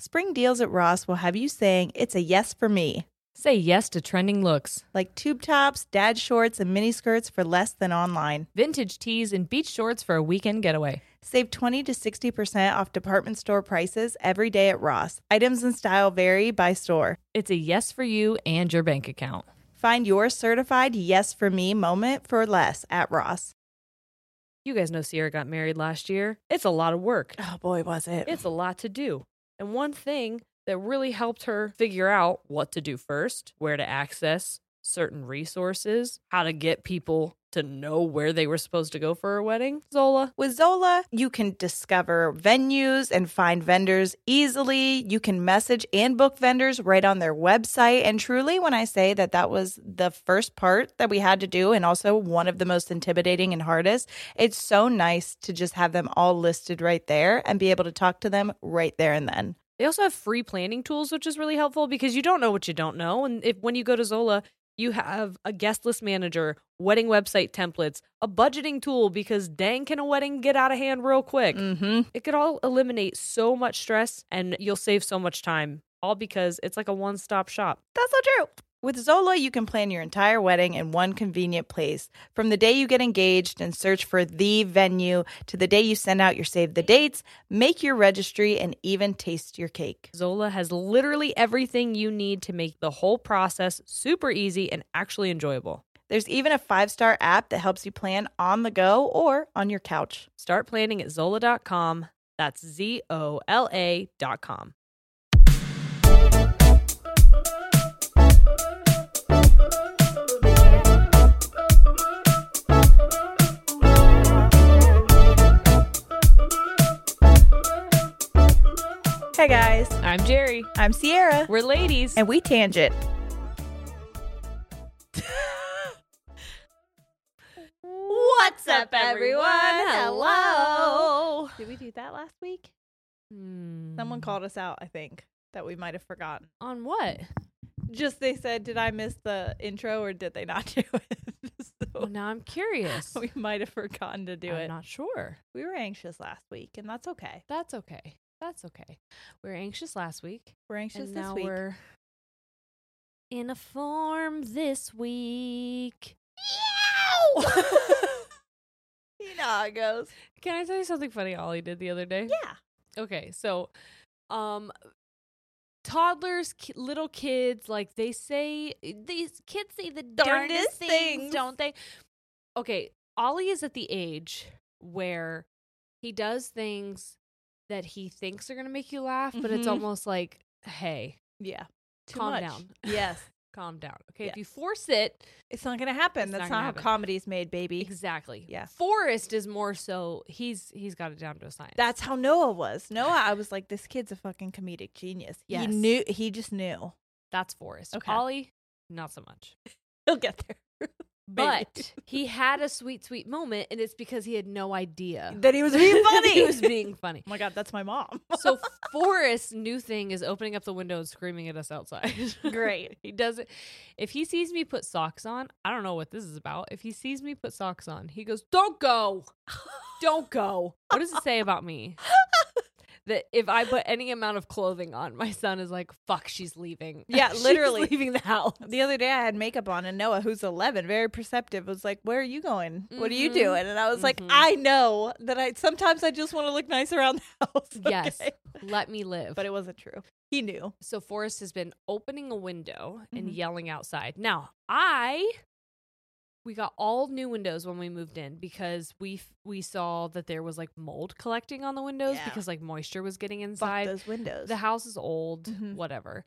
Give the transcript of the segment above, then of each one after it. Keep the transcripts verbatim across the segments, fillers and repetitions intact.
Spring deals at Ross will have you saying it's a yes for me. Say yes to trending looks. Like tube tops, dad shorts, and mini skirts for less than online. Vintage tees and beach shorts for a weekend getaway. Save twenty to sixty percent off department store prices every day at Ross. Items and style vary by store. It's a yes for you and your bank account. Find your certified yes for me moment for less at Ross. You guys know Sierra got married last year. It's a lot of work. Oh boy, was it. It's a lot to do. And one thing that really helped her figure out what to do first, where to access certain resources, how to get people to know where they were supposed to go for her wedding, Zola. With Zola, you can discover venues and find vendors easily. You can message and book vendors right on their website. And truly, when I say that that was the first part that we had to do and also one of the most intimidating and hardest, it's so nice to just have them all listed right there and be able to talk to them right there and then. They also have free planning tools, which is really helpful because you don't know what you don't know. And if when you go to Zola, you have a guest list manager, wedding website templates, a budgeting tool because dang, can a wedding get out of hand real quick? Mm-hmm. It could all eliminate so much stress and you'll save so much time, all because it's like a one-stop shop. That's so true. With Zola, you can plan your entire wedding in one convenient place. From the day you get engaged and search for the venue to the day you send out your save the dates, make your registry, and even taste your cake. Zola has literally everything you need to make the whole process super easy and actually enjoyable. There's even a five-star app that helps you plan on the go or on your couch. Start planning at Zola dot com. That's Z O L A dot com. Hey guys, I'm Jerry. I'm Sierra. We're ladies. And we tangent. What's up, everyone? Hello. Did we do that last week? Hmm. Someone called us out, I think, that we might have forgotten. On what? Just they said, did I miss the intro or did they not do it? So Well, now I'm curious. we might have forgotten to do I'm it. not sure. We were anxious last week, and that's okay. That's okay. That's okay. We were anxious last week. We're anxious and this now week. we're in a form this week. You know how it goes. Can I tell you something funny Ollie did the other day? Yeah. Okay, so um toddlers, ki- little kids, like they say, these kids say the darndest, Darndest things, things. don't they? Okay, Ollie is at the age where he does things that he thinks are going to make you laugh, but it's Mhm. almost like, hey, Yeah. Too calm much. down. Yes. Calm down. Okay, Yeah. if you force it, It's not going to happen. It's That's not not, gonna how happen. comedy's made, baby. exactly. Yeah. Forrest is more so, he's he's got it down to a science. That's how Noah was. Noah, I was like, this kid's a fucking comedic genius. Yes. He knew. He just knew. That's Forrest. Okay. Ollie, not so much. He'll get there. But he had a sweet, sweet moment, and it's because he had no idea That he was being funny. he was being funny. Oh my God, that's my mom. So Forrest's new thing is opening up the window and screaming at us outside. Great. He does it. If he sees me put socks on, I don't know what this is about. If he sees me put socks on, he goes, "Don't go. Don't go." What does it say about me? That if I put any amount of clothing on, my son is like, "Fuck, she's leaving." Yeah, She's literally. leaving the house. The other day I had makeup on and Noah, who's eleven, very perceptive, was like, where are you going? What are you Mhm. doing? And I was like, Mhm. I know that I sometimes I just want to look nice around the house. Yes. okay? Let me live. But it wasn't true. He knew. So Forrest has been opening a window and Mhm. yelling outside. Now, I we got all new windows when we moved in because we f- we saw that there was like mold collecting on the windows Yeah. because like moisture was getting Fuck inside. those windows. The house is old, Mhm. whatever.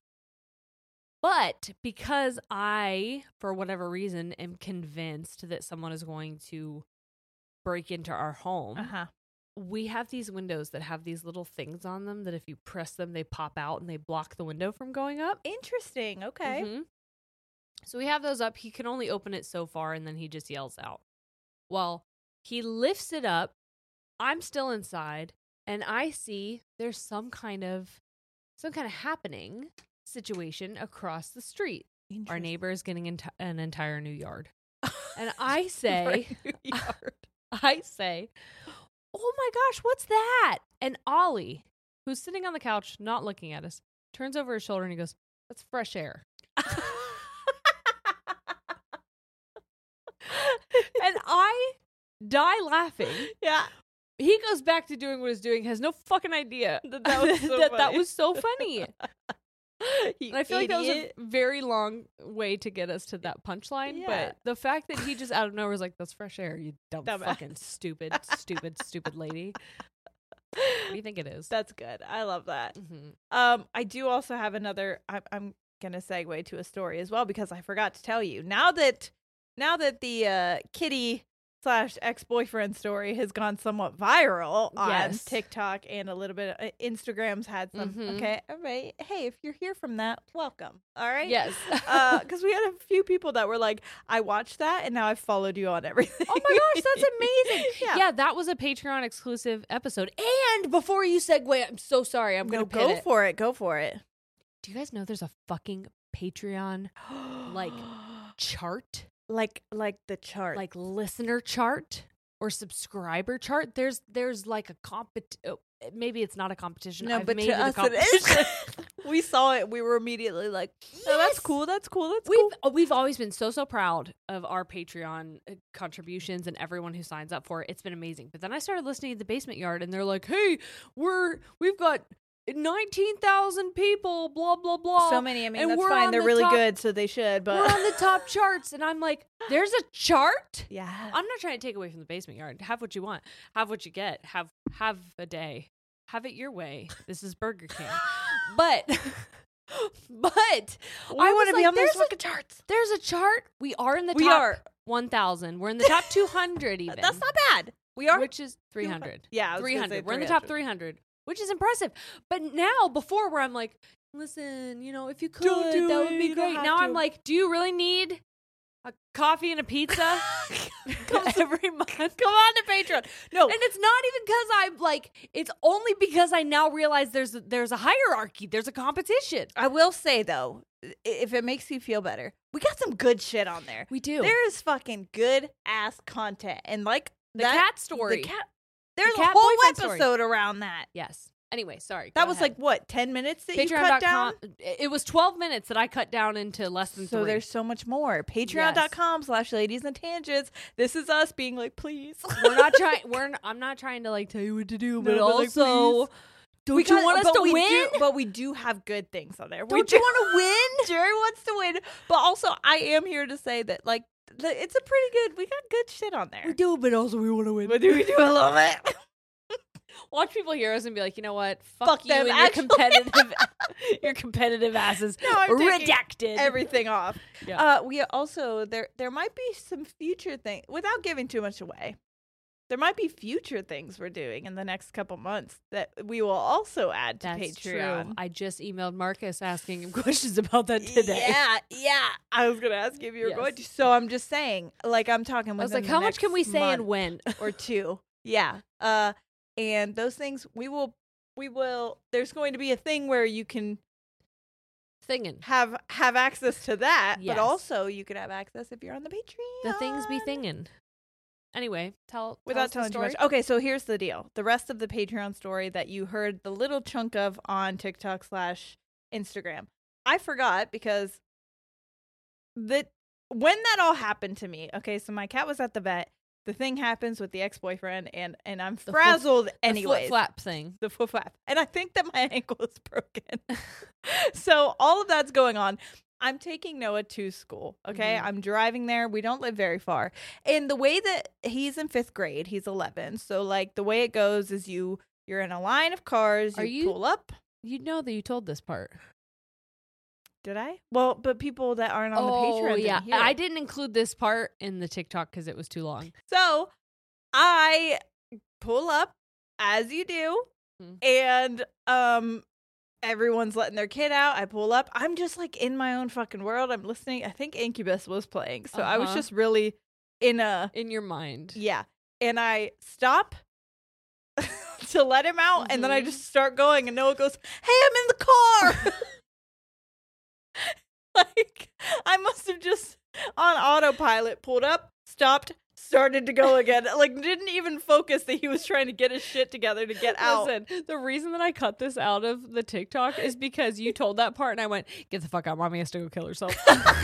But because I, for whatever reason, am convinced that someone is going to break into our home, Uh-huh. we have these windows that have these little things on them that if you press them, they pop out and they block the window from going up. Interesting. Okay. Mhm. So we have those up. He can only open it so far and then he just yells out. Well, he lifts it up. I'm still inside and I see there's some kind of some kind of happening situation across the street. Our Interesting. neighbor is getting enti- an entire new yard. And I say, Right. Yard. I say, "Oh my gosh, what's that?" And Ollie, who's sitting on the couch, not looking at us, turns over his shoulder and he goes, "That's fresh air." And I die laughing. Yeah. He goes back to doing what he's doing, has no fucking idea That that was so that, that funny. was so funny. You And I feel like that was a idiot. very long way to get us to that punchline. Yeah. But the fact that he just out of nowhere was like, "That's fresh air, you dumb Dumbass. fucking stupid, stupid, stupid lady." What do you think it is? That's good. I love that. Mhm. Um, I do also have another. I'm, I'm gonna segue to a story as well because I forgot to tell you. Now that, now that the uh, kitty slash ex boyfriend story has gone somewhat viral on Yes. TikTok and a little bit. Of, uh, Instagram's had some. Mhm. Okay, all right. Hey, if you're here from that, welcome. All right. Yes. Because we had a few people that were like, "I watched that and now I've followed you on everything." Oh my gosh, that's amazing. Yeah. Yeah, that was a Patreon exclusive episode. And before you segue, I'm so sorry. I'm No, going to go for it. Go for it. Do you guys know there's a fucking Patreon like chart? like like the chart. Like listener chart or subscriber chart? There's there's like a compet oh, maybe it's not a competition. no, I've but made to it a us it competition. is. We saw it. We were immediately like, "Oh, that's Yes! cool. That's cool. That's We've cool." uh, we've always been so so proud of our Patreon uh, contributions and everyone who signs up for it. It's been amazing. But then I started listening to the Basement Yard, and they're like, "Hey, we're we've got nineteen thousand people, blah blah blah." So many. I mean, and that's we're fine. on They're the really top- good, so they should. But We're on the top charts, and I'm like, "There's a chart." yeah, I'm not trying to take away from the Basement Yard. Have what you want. Have what you get. Have have a day. Have it your way. This is Burger King. But but we I want was to be like, on those there's a- fucking charts. There's a chart. We are in the We top are. one thousand. We're in the top two hundred even. That's not bad. We are. Which is three hundred. Yeah, I was three gonna say hundred. We're in the three top hundred. three hundred, which is impressive. But now, before where I'm like, listen, you know, if you could, Don't do that it. would be You don't great. have Now to. I'm like, do you really need a coffee and a pizza every month? Come on to Patreon. No. And it's not even because I'm like, it's only because I now realize there's a, there's a hierarchy, there's a competition. I will say though, i- if it makes you feel better, we got some good shit on there. We do. There is fucking good ass content, and like The that, cat story. The cat. There's cat a whole boyfriend story. episode around that. Yes. Anyway, sorry. That go was ahead. like what, ten minutes that you Patreon cut dot down? com. It was twelve minutes that I cut down into less than So three. there's so much more. Patreon.com slash ladies and tangents. This is us being like, please. We're not trying. We're. N- I'm not trying to like tell you what to do, but No, but, like, also, please. don't We you got- want us but to we win? do- but we do have good things on there. We Don't do you want to win? Jerry wants to win, but also I am here to say that like the, it's a pretty good. We got good shit on there. We do, but also we want to win. But do we do a little bit? Watch people hear us and be like, you know what? Fuck, Fuck you them, and your actually. competitive, your competitive asses. No, I'm taking redacted. Everything off. Yeah. Uh, we also there there might be some future thing without giving too much away. There might be future things we're doing in the next couple months that we will also add to That's Patreon. true. I just emailed Marcus asking him questions about that today. Yeah, yeah. I was gonna ask if you were Yes. going to. So I'm just saying, like I'm talking. I was within like, the how much can we next say and month when? or two? Yeah. Uh, and those things we will, we will. There's going to be a thing where you can Thingin'. have have access to that, Yes. but also you could have access if you're on the Patreon. The things be thingin'. Anyway, tell Without tell us telling the too story. much. Okay, so here's the deal. The rest of the Patreon story that you heard the little chunk of on TikTok slash Instagram, I forgot because the when that all happened to me. Okay, so my cat was at the vet. The thing happens with the ex-boyfriend, and and I'm The frazzled The anyways. flip flap thing. The foot flap, and I think that my ankle is broken. So all of that's going on. I'm taking Noah to school. Okay. Mhm. I'm driving there. We don't live very far. And the way that he's in fifth grade, he's eleven. So like the way it goes is you, you're in a line of cars. You, Are you- pull up. You know that you told this part. Did I? Well, but people that aren't on oh, the Patreon. didn't yeah. hear I it. didn't include this part in the TikTok because it was too long. So I pull up as you do. Hmm. And, um, everyone's letting their kid out. I pull up. I'm just like in my own fucking world. I'm listening. I think Incubus was playing. So I was Uh-huh. just really in a, In your mind. yeah. And I stop to let him out. And then I Mhm. just start going. And Noah goes, hey, I'm in the car. Like, I must have just on autopilot pulled up, stopped, started to go again. Like, didn't even focus that he was trying to get his shit together to get out. Listen, the reason that I cut this out of the TikTok is because you told that part and I went, get the fuck out. Mommy has to go kill herself.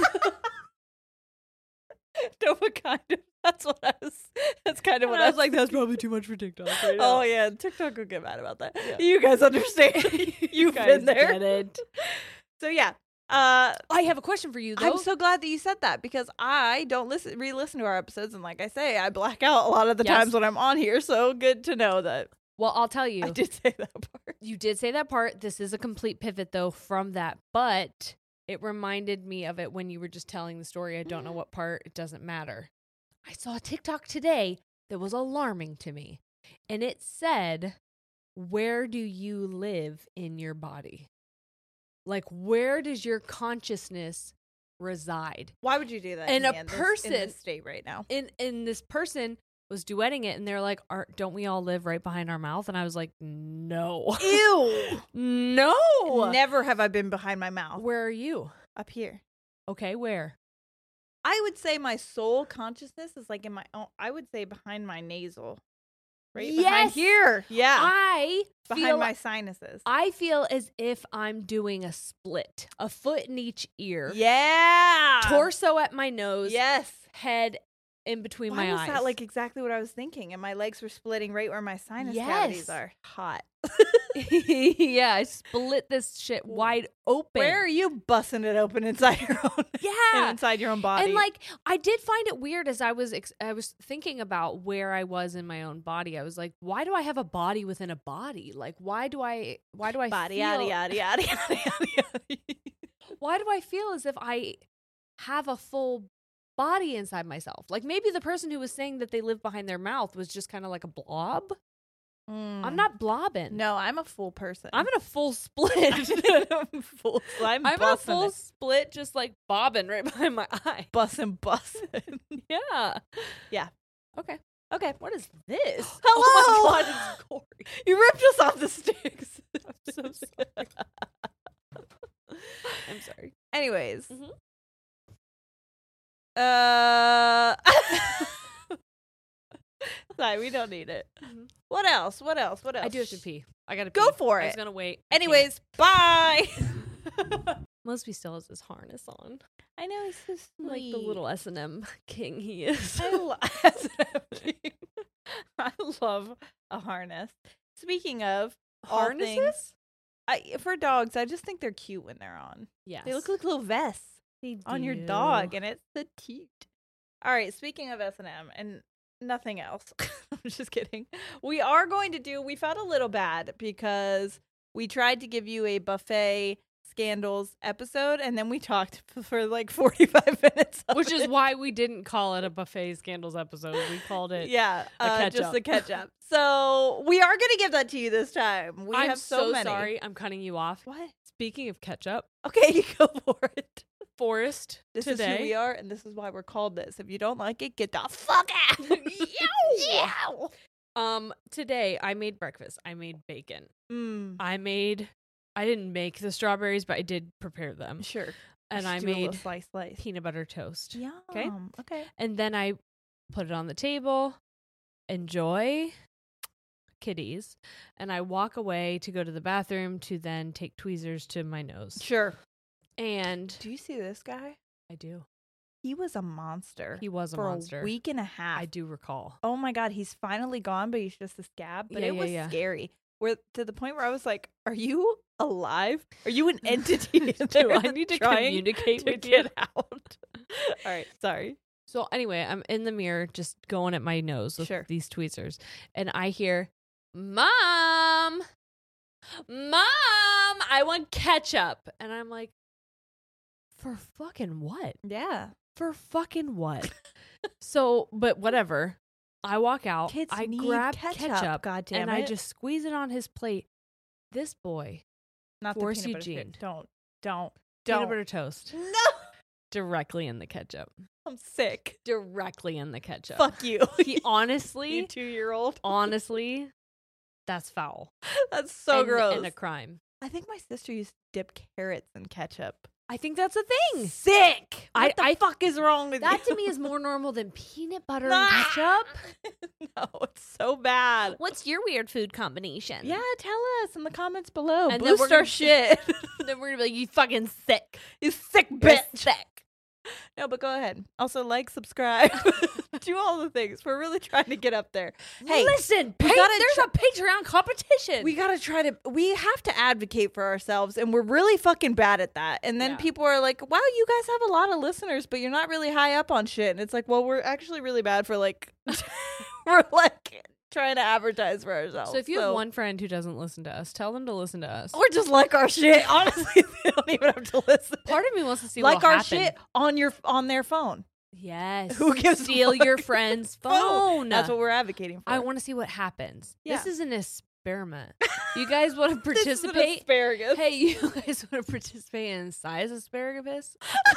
No, but kind of. That's what I was. That's kind of And what I I was like, that's probably too much for TikTok. Right Oh now. yeah, TikTok will get mad about that. Yeah. You guys understand? You've guys been there. get it. So yeah, uh, I have a question for you, though. I'm so glad that you said that because I don't listen, re-listen to our episodes, and like I say, I black out a lot of the Yes. times when I'm on here. So good to know that well, I'll tell you. I did say that part. You did say that part. This is a complete pivot, though, from that. But it reminded me of it when you were just telling the story. I don't know what part. It doesn't matter. I saw a TikTok today that was alarming to me. And it said, where do you live in your body? Like, where does your consciousness reside? Why would you do that? And to a me in this- person- in this state right now. And, and this person was duetting it, and they're like, Are, don't we all live right behind our mouth? And I was like, no. Ew. No. Never have I been behind my mouth. Where are you? Up here. Okay, where? I would say my soul consciousness is like in my own, I would say behind my nasal. Right behind Yes! here. Yeah. I behind feel, my sinuses. I feel as if I'm doing a split. A foot in each ear. Yeah. Torso at my nose. Yes. Head in between Why my was eyes. that like exactly what I was thinking? And my legs were splitting right where my sinus Yes. cavities are. Hot. Yeah, I split this shit wide open. Where are you busting it open inside your own? Yeah. inside your own body. And like, I did find it weird as I was ex- I was thinking about where I was in my own body. I was like, why do I have a body within a body? Like, why do I why do I body, feel yada yada yada yada yada. why do I feel as if I have a full body inside myself? Like, maybe the person who was saying that they live behind their mouth was just kind of like a blob. I'm not blobbing. No, I'm a full person. I'm in a full split. I'm full. I'm, I'm in a busting full it. split, just like bobbing right behind my eye. Bussin' bussin'. Yeah. Yeah. Okay. Okay. What is this? Hello. Oh my God, it's Corey. You ripped us off the sticks. I'm so sorry. I'm sorry. Anyways. Mhm. Uh. Sorry, we don't need it. Mhm. What else? What else? What else? I do have to pee. I gotta pee. Go for I it. was gonna wait. I can't. Anyways, bye. Mosby still has his harness on. I know he's so sweet. Like the little S and M king he is. I, lo- I love a harness. Speaking of all Harnesses? things, I, for dogs, I just think they're cute when they're on. Yes. They look like little vests They on your do. dog, and it's so cute. All right, speaking of S and M and nothing else, I'm just kidding. We are going to do, we felt a little bad because we tried to give you a buffet scandals episode, and then we talked f- for like forty-five minutes. of Which is it. why we didn't call it a buffet scandals episode. We called it. Yeah, a uh, catch just up. the catch up. So we are going to give that to you this time. We I'm have so, so many. sorry. I'm cutting you off. What? Speaking of ketchup, Okay, you go for it. Forrest This today. is who we are, and this is why we're called this. If you don't like it, get the fuck out. Yow! Um, today I made breakfast. I made bacon. Mm, I made. I didn't make the strawberries, but I did prepare them. sure. And Just I do a little made slice, slice. peanut butter toast. Yum. Okay. Okay. And then I put it on the table, enjoy kitties, and I walk away to go to the bathroom to then take tweezers to my nose. Sure. And Do you see this guy? I do. He was a monster. He was a for monster. a week and a half. I do recall. Oh my god, he's finally gone, but he's just a scab. But Yeah, it yeah, was yeah. scary. Where to the point where I was like, "Are you alive? Are you an entity? in Do there I need to trying communicate to with you? get out?" All right, sorry. So anyway, I'm in the mirror just going at my nose with Sure. these tweezers, and I hear, "Mom, Mom, I want ketchup," and I'm like, "For fucking what? Yeah, For fucking what?" So, but whatever. I walk out. kids I need grab ketchup. ketchup, God damn and it! I just squeeze it on his plate. This boy, not Forrest the peanut butter Eugene. shit. Don't, don't, peanut don't. butter toast, No, directly in the ketchup. I'm sick. Directly in the ketchup. Fuck you. He honestly, you two-year-old. honestly, that's foul. That's so and, gross. and a crime. I think my sister used to dip carrots in ketchup. I think that's a thing. Sick. I- What the I- fuck is wrong with That you? to me is more normal than peanut butter and ketchup. No, it's so bad. What's your weird food combination? Yeah, tell us in the comments below. And then Boost we're our gonna- shit. Then we're gonna be like, you fucking sick. You sick You're bitch. sick. No, but go ahead. Also, like, subscribe, do all the things. We're really trying to get up there. Hey, Listen, we pa- gotta there's a Patreon competition. we gotta try to. We have to advocate for ourselves, and we're really fucking bad at that. And then Yeah. people are like, "Wow, you guys have a lot of listeners, but you're not really high up on shit." And it's like, well, we're actually really bad for like, we're like trying to advertise for ourselves. so if you have one friend who doesn't listen to us, tell them to listen to us. or just like our shit, honestly, they don't even have to listen. Part of me wants to see like what our happen. shit on your on their phone. Yes. Who gives a Steal fuck? your friend's phone. That's what we're advocating for. I want to see what happens. This Yeah. is an experiment. You guys want to This is an participate? asparagus. Hey, you guys want to participate in size asparagus?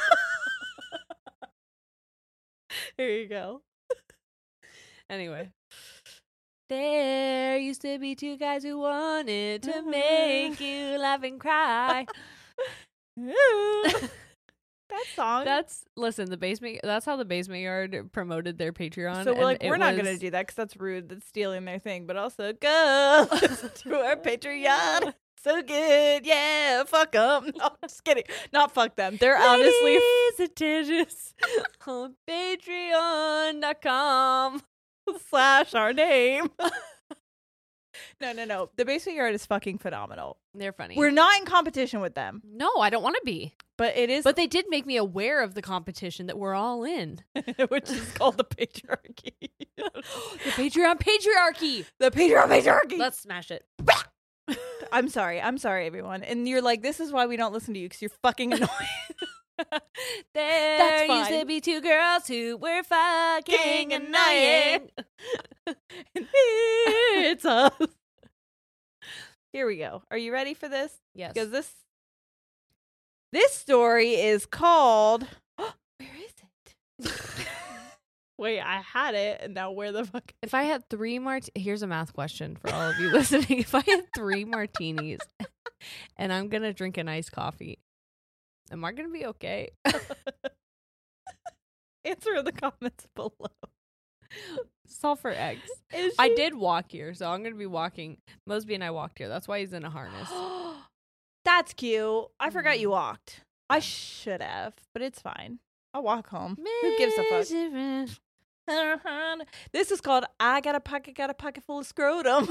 Here you go. Anyway. There used to be two guys who wanted to make you laugh and cry. that song. That's listen. The basement. That's how the Basement Yard promoted their Patreon. so we're and like, it we're not was- gonna do that because that's rude. That's stealing their thing. But also, go to our Patreon. So good, yeah. Fuck them. No, just kidding. Not fuck them. They're honestly. Ladies and titties on Patreon dot com. slash our name. no, no, no. The Basement Yard is fucking phenomenal. They're funny. We're not in competition with them, no, I don't want to be. but it is, But they did make me aware of the competition that we're all in. which is called the patriarchy. The Patreon patriarchy. the Patreon patriarchy. Let's smash it. I'm sorry. I'm sorry, everyone. And you're like, this is why we don't listen to you because you're fucking annoying. There That's used to fine. be two girls who were fucking King annoying. and it's us. Here we go. Are you ready for this? Yes. Because this this story is called. Where is it? Wait, I had it, and now where the fuck? If I had three mart, here's a math question for all of you listening. If I had three martinis and I'm gonna drink an iced coffee, am I gonna be okay? Answer in the comments below. Salt for eggs. Is I she- did walk here, so I'm gonna be walking. Mosby and I walked here. That's why he's in a harness. That's cute. I forgot Mm. you walked. I should have, but it's fine. I'll walk home. Who gives a fuck? This is called I Got a Pocket, Got a Pocket Full of Scrotum.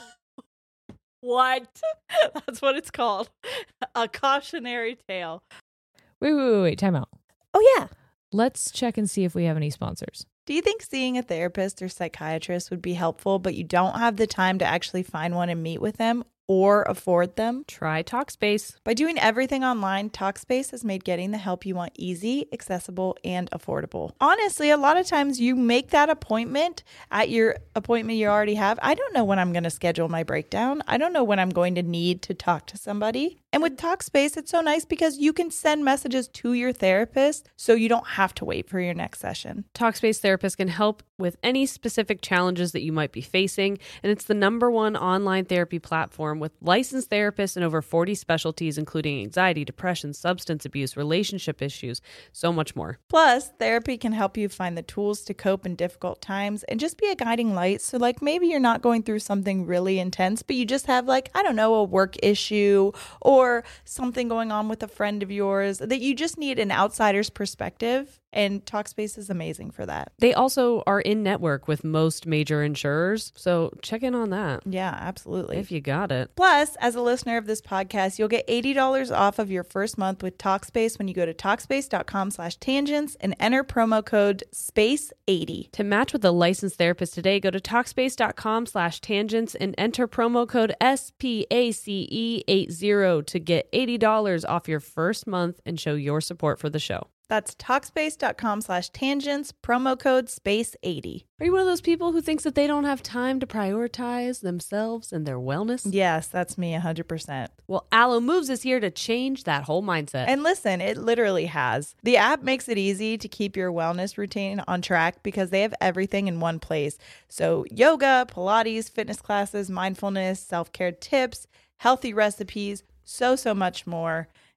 What? That's what it's called. A cautionary tale. Wait, wait, wait, wait. Time out. Oh, yeah. Let's check and see if we have any sponsors. Do you think seeing a therapist or psychiatrist would be helpful, but you don't have the time to actually find one and meet with them or afford them? Try Talkspace. By doing everything online, Talkspace has made getting the help you want easy, accessible, and affordable. Honestly, a lot of times you make that appointment at your appointment you already have. I don't know when I'm going to schedule my breakdown. I don't know when I'm going to need to talk to somebody. And with Talkspace, it's so nice because you can send messages to your therapist so you don't have to wait for your next session. Talkspace therapists can help with any specific challenges that you might be facing, and it's the number one online therapy platform with licensed therapists in over forty specialties, including anxiety, depression, substance abuse, relationship issues, so much more. Plus, therapy can help you find the tools to cope in difficult times and just be a guiding light. So, like, maybe you're not going through something really intense, but you just have, like, I don't know, a work issue or something going on with a friend of yours that you just need an outsider's perspective. And Talkspace is amazing for that. They also are in network with most major insurers, so check in on that Yeah, absolutely. if you got it. Plus, as a listener of this podcast, you'll get eighty dollars off of your first month with Talkspace when you go to Talkspace.com slash tangents and enter promo code space eighty. To match with a licensed therapist today, go to Talkspace.com slash tangents and enter promo code S P A C E eighty to get eighty dollars off your first month and show your support for the show. That's Talkspace.com slash tangents, promo code space eighty. Are you one of those people who thinks that they don't have time to prioritize themselves and their wellness? Yes, that's me one hundred percent. Well, Aloe Moves is here to change that whole mindset. And listen, it literally has. The app makes it easy to keep your wellness routine on track because they have everything in one place. So yoga, Pilates, fitness classes, mindfulness, self-care tips, healthy recipes, so, so much more.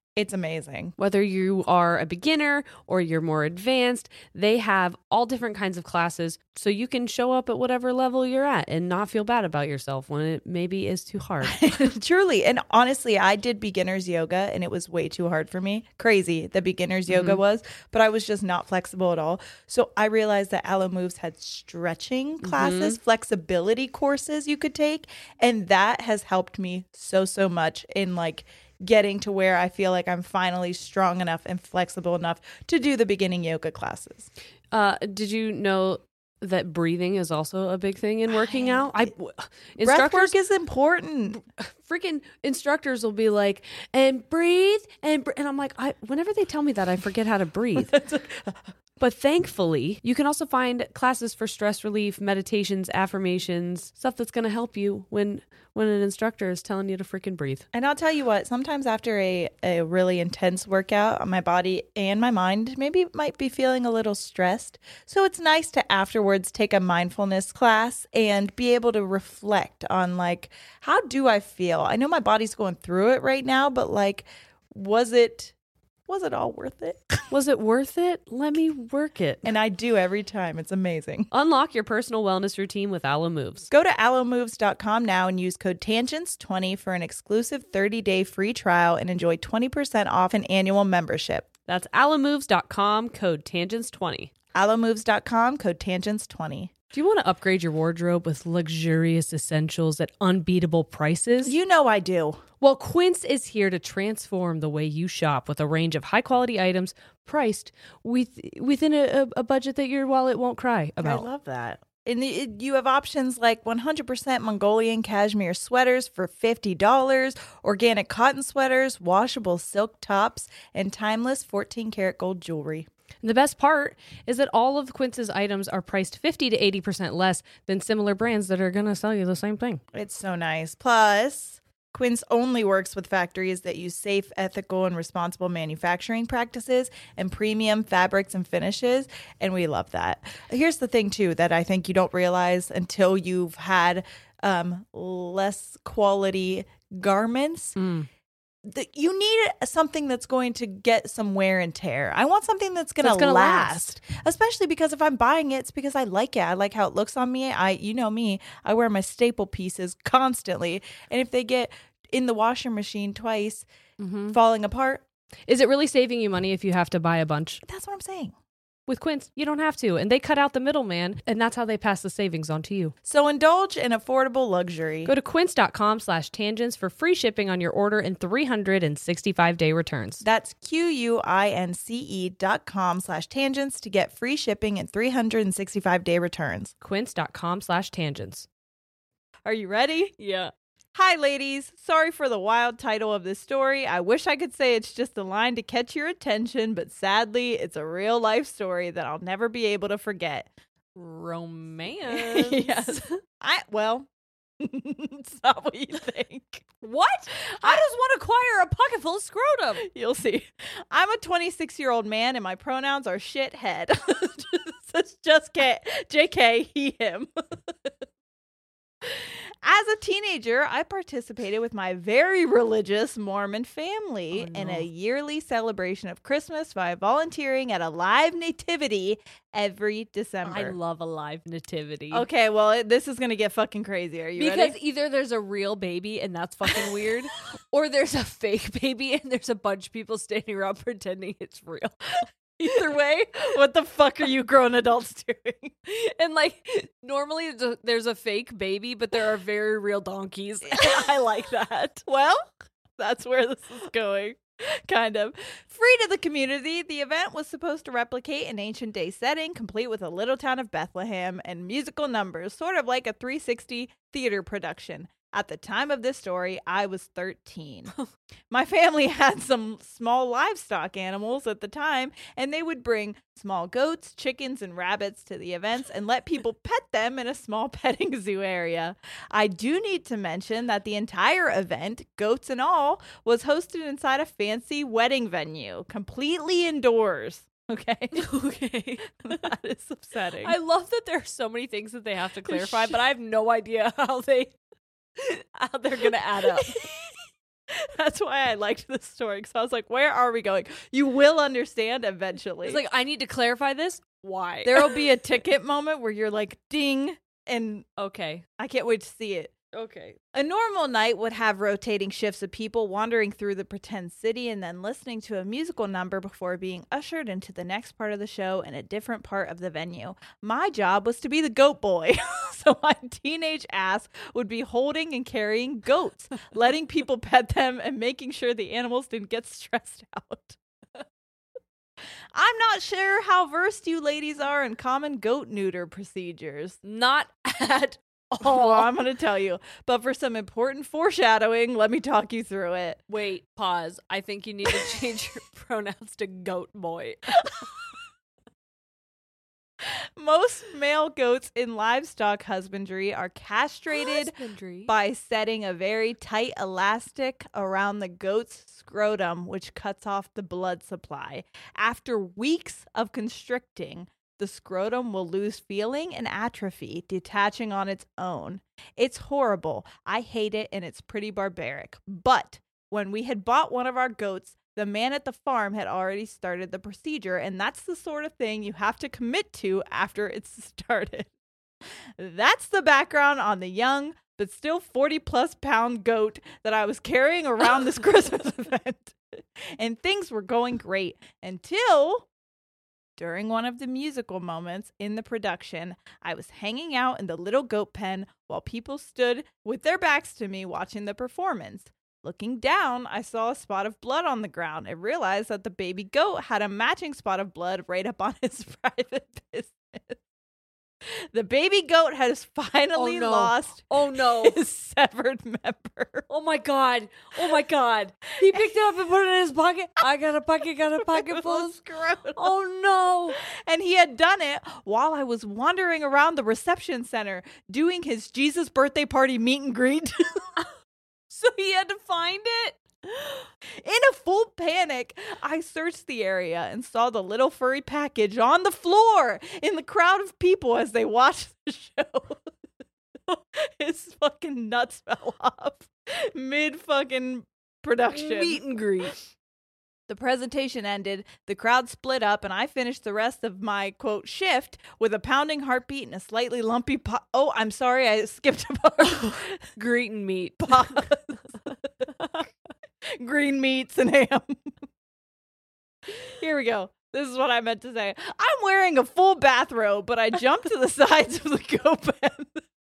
It's amazing. Whether you are a beginner or you're more advanced, they have all different kinds of classes so you can show up at whatever level you're at and not feel bad about yourself when it maybe is too hard. Truly. And honestly, I did beginner's yoga and it was way too hard for me. Crazy the beginner's yoga mm-hmm. was, but I was just not flexible at all. So I realized that Alo Moves had stretching classes, mm-hmm. flexibility courses you could take. And that has helped me so, so much in like getting to where I feel like I'm finally strong enough and flexible enough to do the beginning yoga classes. Uh, did you know that breathing is also a big thing in working out? I breath work is important. Freaking instructors will be like, and breathe and br-. and I'm like, I whenever they tell me that, I forget how to breathe. But thankfully, you can also find classes for stress relief, meditations, affirmations, stuff that's going to help you when when an instructor is telling you to freaking breathe. And I'll tell you what, sometimes after a, a really intense workout, my body and my mind maybe might be feeling a little stressed. So it's nice to afterwards take a mindfulness class and be able to reflect on like, how do I feel? I know my body's going through it right now, but like, was it... Was it all worth it? Was it worth it? Let me work it. And I do every time. It's amazing. Unlock your personal wellness routine with Alo Moves. Go to alo moves dot com now and use code tangents twenty for an exclusive thirty-day free trial and enjoy twenty percent off an annual membership. That's alo moves dot com, code tangents twenty. alo moves dot com, code tangents twenty. Do you want to upgrade your wardrobe with luxurious essentials at unbeatable prices? You know I do. Well, Quince is here to transform the way you shop with a range of high-quality items priced with, within a, a budget that your wallet won't cry about. I love that. And it, you have options like one hundred percent Mongolian cashmere sweaters for fifty dollars, organic cotton sweaters, washable silk tops, and timeless fourteen karat gold jewelry. And the best part is that all of Quince's items are priced fifty to eighty percent less than similar brands that are going to sell you the same thing. It's so nice. Plus, Quince only works with factories that use safe, ethical, and responsible manufacturing practices and premium fabrics and finishes, and we love that. Here's the thing, too, that I think you don't realize until you've had um, less quality garments. Mm. The, you need something that's going to get some wear and tear. I want something that's going to last. last, especially because if I'm buying it, it's because I like it. I like how it looks on me. I, you know me, I wear my staple pieces constantly. And if they get in the washer machine twice, mm-hmm. falling apart. Is it really saving you money if you have to buy a bunch? That's what I'm saying. With Quince, you don't have to. And they cut out the middleman, and that's how they pass the savings on to you. So indulge in affordable luxury. Go to quince.com slash tangents for free shipping on your order and three hundred sixty-five day returns. That's Q-U-I-N-C-E dot com slash tangents to get free shipping and three hundred sixty-five day returns. Quince.com slash tangents. Are you ready? Yeah. Hi, ladies. Sorry for the wild title of this story. I wish I could say it's just a line to catch your attention, but sadly, it's a real life story that I'll never be able to forget. Romance. Yes. I well, it's not what you think. What? How I, does one acquire a pocket full of scrotum? You'll see. I'm a twenty-six-year-old man, and my pronouns are shithead. just, just K, J K, he, him. As a teenager, I participated with my very religious Mormon family oh, no. in a yearly celebration of Christmas by volunteering at a live nativity every December. I love a live nativity. Okay, well, it, this is going to get fucking crazy. Are you because ready? Because either there's a real baby and that's fucking weird, or there's a fake baby and there's a bunch of people standing around pretending it's real. Either way, what the fuck are you grown adults doing? And like, normally there's a fake baby, but there are very real donkeys. I like that. Well, that's where this is going. Kind of. Free to the community, the event was supposed to replicate an ancient day setting, complete with a little town of Bethlehem and musical numbers, sort of like a three sixty theater production. At the time of this story, I was thirteen. My family had some small livestock animals at the time, and they would bring small goats, chickens, and rabbits to the events and let people pet them in a small petting zoo area. I do need to mention that the entire event, goats and all, was hosted inside a fancy wedding venue, completely indoors. Okay. Okay. That is upsetting. I love that there are so many things that they have to clarify, but I have no idea how they... how they're gonna add up. That's why I liked this story, because I was like, where are we going? You will understand eventually. It's like, I need to clarify this. Why? There will be a ticket moment where you're like, ding, and Okay. I can't wait to see it. Okay. A normal night would have rotating shifts of people wandering through the pretend city and then listening to a musical number before being ushered into the next part of the show in a different part of the venue. My job was to be the goat boy. So my teenage ass would be holding and carrying goats, letting people pet them and making sure the animals didn't get stressed out. I'm not sure how versed you ladies are in common goat neuter procedures. Not at Oh, I'm going to tell you. But for some important foreshadowing, let me talk you through it. Wait, pause. I think you need to change your pronouns to goat boy. Most male goats in livestock husbandry are castrated Husbandry. by setting a very tight elastic around the goat's scrotum, which cuts off the blood supply. After weeks of constricting, the scrotum will lose feeling and atrophy, detaching on its own. It's horrible. I hate it, and it's pretty barbaric. But when we had bought one of our goats, the man at the farm had already started the procedure, and that's the sort of thing you have to commit to after it's started. That's the background on the young, but still forty-plus pound goat that I was carrying around this Christmas event. And things were going great until... during one of the musical moments in the production, I was hanging out in the little goat pen while people stood with their backs to me watching the performance. Looking down, I saw a spot of blood on the ground and realized that the baby goat had a matching spot of blood right up on his private business. The baby goat has finally Oh, no. lost Oh no. his severed member. Oh my god. Oh my god. He picked it up and put it in his pocket. I got a pocket, got a pocket full of Scrotum. Oh no. And he had done it while I was wandering around the reception center doing his Jesus birthday party meet and greet. So he had to find it? In a full panic, I searched the area and saw the little furry package on the floor in the crowd of people as they watched the show. His fucking nuts fell off mid fucking production. Meet and greet. The presentation ended, the crowd split up, and I finished the rest of my, quote, shift with a pounding heartbeat and a slightly lumpy po- Oh, I'm sorry, I skipped a part. Greet and meet. Green meats and ham. Here we go. This is what I meant to say. I'm wearing a full bathrobe, but I jumped to the sides of the goat pen.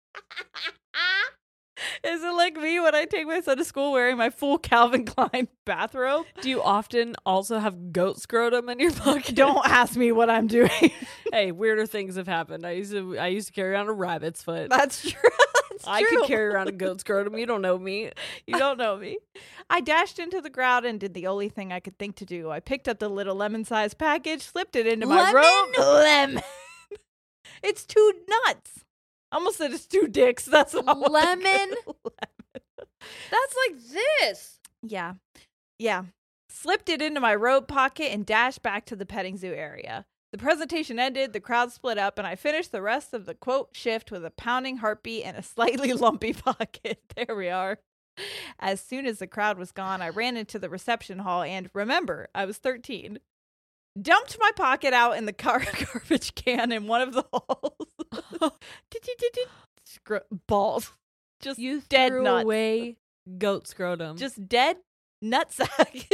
Is it like me when I take my son to school wearing my full Calvin Klein bathrobe? Do you often also have goat scrotum in your pocket? Don't ask me what I'm doing. Hey, weirder things have happened. I used to I used to carry around a rabbit's foot. That's true. That's I true. could carry around a goat scrotum. You don't know me. You don't know me. I dashed into the crowd and did the only thing I could think to do. I picked up the little lemon-sized package, slipped it into my Lemon? robe. Lemon. It's two nuts. I almost said it's two dicks. That's what I want to Lemon? go. That's like this. Yeah. Yeah. Slipped it into my robe pocket and dashed back to the petting zoo area. The presentation ended, the crowd split up, and I finished the rest of the quote shift with a pounding heartbeat and a slightly lumpy pocket. There we are. As soon as the crowd was gone, I ran into the reception hall and, remember, I was thirteen. Dumped my pocket out in the car garbage can in one of the halls. Scro- balls. Just You dead threw nuts. away goat scrotum. Just dead nutsack.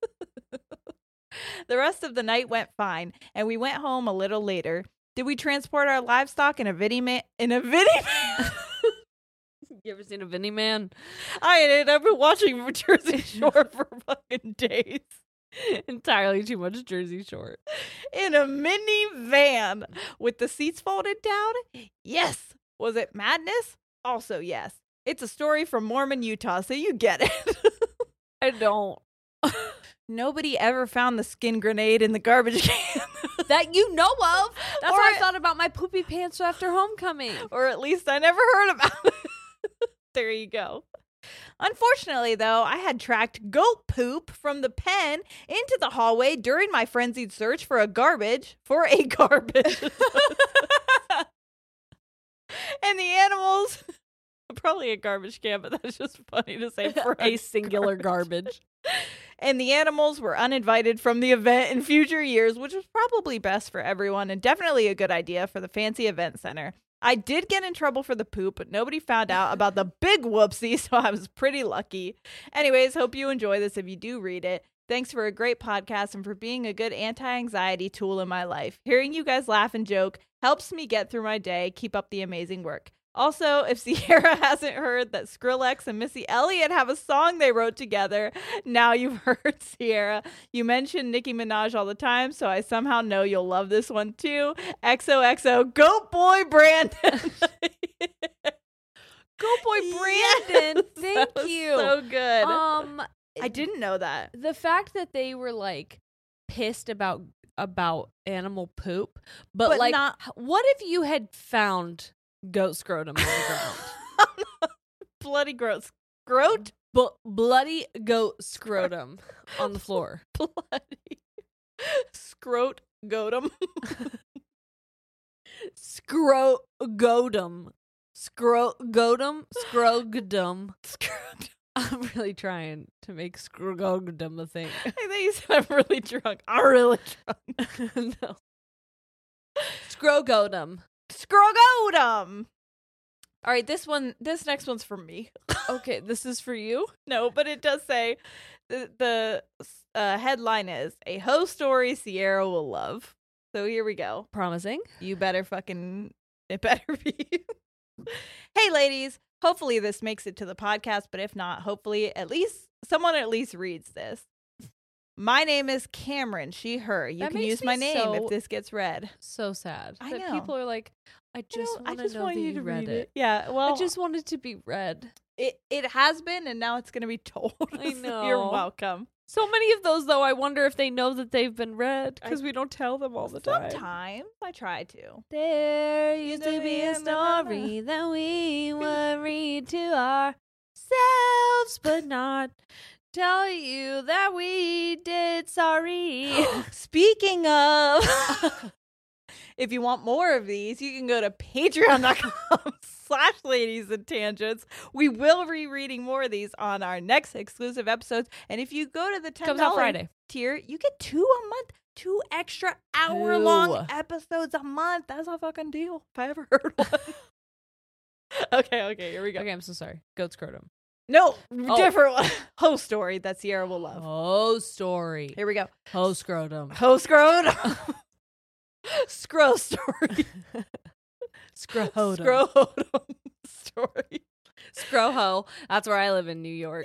The rest of the night went fine, and we went home a little later. Did we transport our livestock in a Vinnie man? In a Vinnie man? You ever seen a Vinnie Man? I did. I've been watching Jersey Shore for fucking days. Entirely too much Jersey Shore. In a mini van with the seats folded down? Yes. Was it madness? Also, yes. It's a story from Mormon, Utah, so you get it. I don't. Nobody ever found the skin grenade in the garbage can. That you know of. That's Or what I it- thought about my poopy pants after homecoming. Or at least I never heard about it. There you go. Unfortunately, though, I had tracked goat poop from the pen into the hallway during my frenzied search for a garbage, for a garbage. And the animals Probably a garbage can, but that's just funny to say for A singular garbage. And the animals were uninvited from the event in future years, which was probably best for everyone and definitely a good idea for the fancy event center. I did get in trouble for the poop, but nobody found out about the big whoopsie, so I was pretty lucky. Anyways, hope you enjoy this if you do read it. Thanks for a great podcast and for being a good anti-anxiety tool in my life. Hearing you guys laugh and joke helps me get through my day. Keep up the amazing work. Also, if Sierra hasn't heard that Skrillex and Missy Elliott have a song they wrote together, now you've heard, Sierra. You mention Nicki Minaj all the time, so I somehow know you'll love this one too. X O X O, Goat Boy Brandon. Goat Boy Brandon, Yes, thank that was you. So good. Um, I didn't know that. the fact that they were like pissed about about animal poop, but, But like, not- h- what if you had found goat scrotum on the ground? Bloody gross. Groat? Bu- bloody goat scrotum on the floor. Bloody. Scrote goatum. Scro goatum. Scro goatum. Scrogadum. Scrote. I'm really trying to make scrogadum a thing. I think you said I'm really drunk. I'm really drunk. No. Scrogodum. Scrogotum. All right, this one, this next one's for me. Okay, this is for you. No, but it does say the, the uh, headline is A Hoe Story Sierra Will Love. So here we go. Promising. You better fucking, it better be. Hey, ladies. Hopefully this makes it to the podcast, but if not, hopefully at least someone at least reads this. My name is Cameron, she, her. You That can makes use me my name so- if this gets read. So sad. I that know. people are like, I just You know, I want to just know want that you you to read read it. Yeah, well, I just wanted to be read. it, it has been, and now it's going to be told. I So You're know. welcome. So many of those, though, I wonder if they know that they've been read I- because we don't tell them all the time. Sometimes I try to. There used to be a story that we would read to ourselves, but not tell you that we did. Sorry. Speaking of, if you want more of these, you can go to patreon.com slash ladies and tangents. We will be reading more of these on our next exclusive episodes. And if you go to the ten dollars Comes out Friday. tier, you get two a month, two extra hour long episodes a month. That's a fucking deal if I ever heard one. okay, okay, here we go. Okay, I'm so sorry. Goat scrotum. No, Oh. different one. Hoe story that Sierra will love. Oh, story. Here we go. Oh, scrotum. Hoe scrotum. Scro story. Scrotum. Scrotum story. Scroho. That's where I live in New York.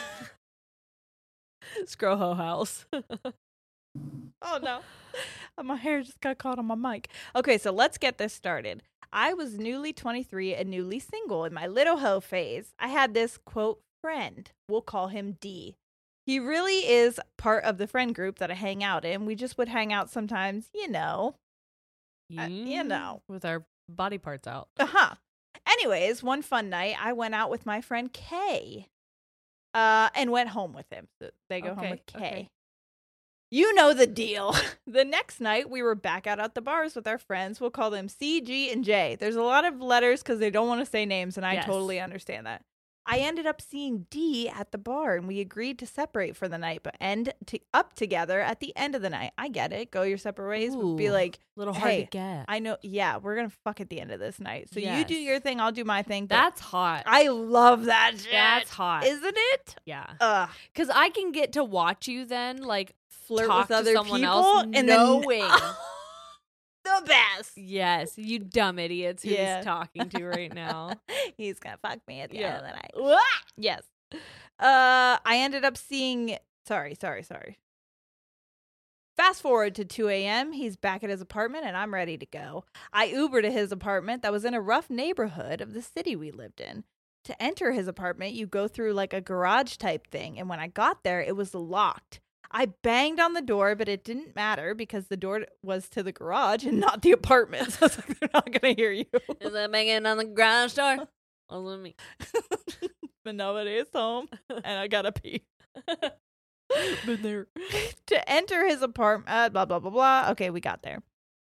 Scroho house. Oh no. My hair just got caught on my mic. Okay, so let's get this started. I was newly twenty-three and newly single in my little hoe phase. I had this, quote, friend. We'll call him D. He really is part of the friend group that I hang out in. We just would hang out sometimes, you know. Uh, you know. With our body parts out. Uh-huh. Anyways, one fun night, I went out with my friend Kay uh, and went home with him. So they go home Okay, with Kay. okay. You know the deal. The next night, we were back out at the bars with our friends. We'll call them C, G, and J. There's a lot of letters because they don't want to say names, and I Yes. totally understand that. I ended up seeing D at the bar, and we agreed to separate for the night, but end to, up together at the end of the night. I get it. Go your separate ways. But be Ooh, like, little hard hey, to get. I know, yeah, we're going to fuck at the end of this night. So you do Yes. your thing, I'll do my thing. but That's hot. I love that shit. That's hot. Isn't it? yeah. Ugh. Because I can get to watch you then, like, Flirt talk with other to someone people else and knowing. then the best. Yes, you dumb idiots who Yeah. he's talking to right now. He's gonna fuck me at the Yeah. end of the night. Wah! Yes. Uh, I ended up seeing. Sorry, sorry, sorry. Fast forward to two a.m. He's back at his apartment, and I'm ready to go. I Uber to his apartment that was in a rough neighborhood of the city we lived in. To enter his apartment, you go through like a garage type thing, and when I got there, it was locked. I banged on the door, but it didn't matter because the door was to the garage and not the apartment. So it's like, they're not going to hear you. Is that banging on the garage door? Wasn't me. But nobody is home, and I gotta pee. Been there. To enter his apartment, uh, blah, blah, blah, blah. Okay, we got there.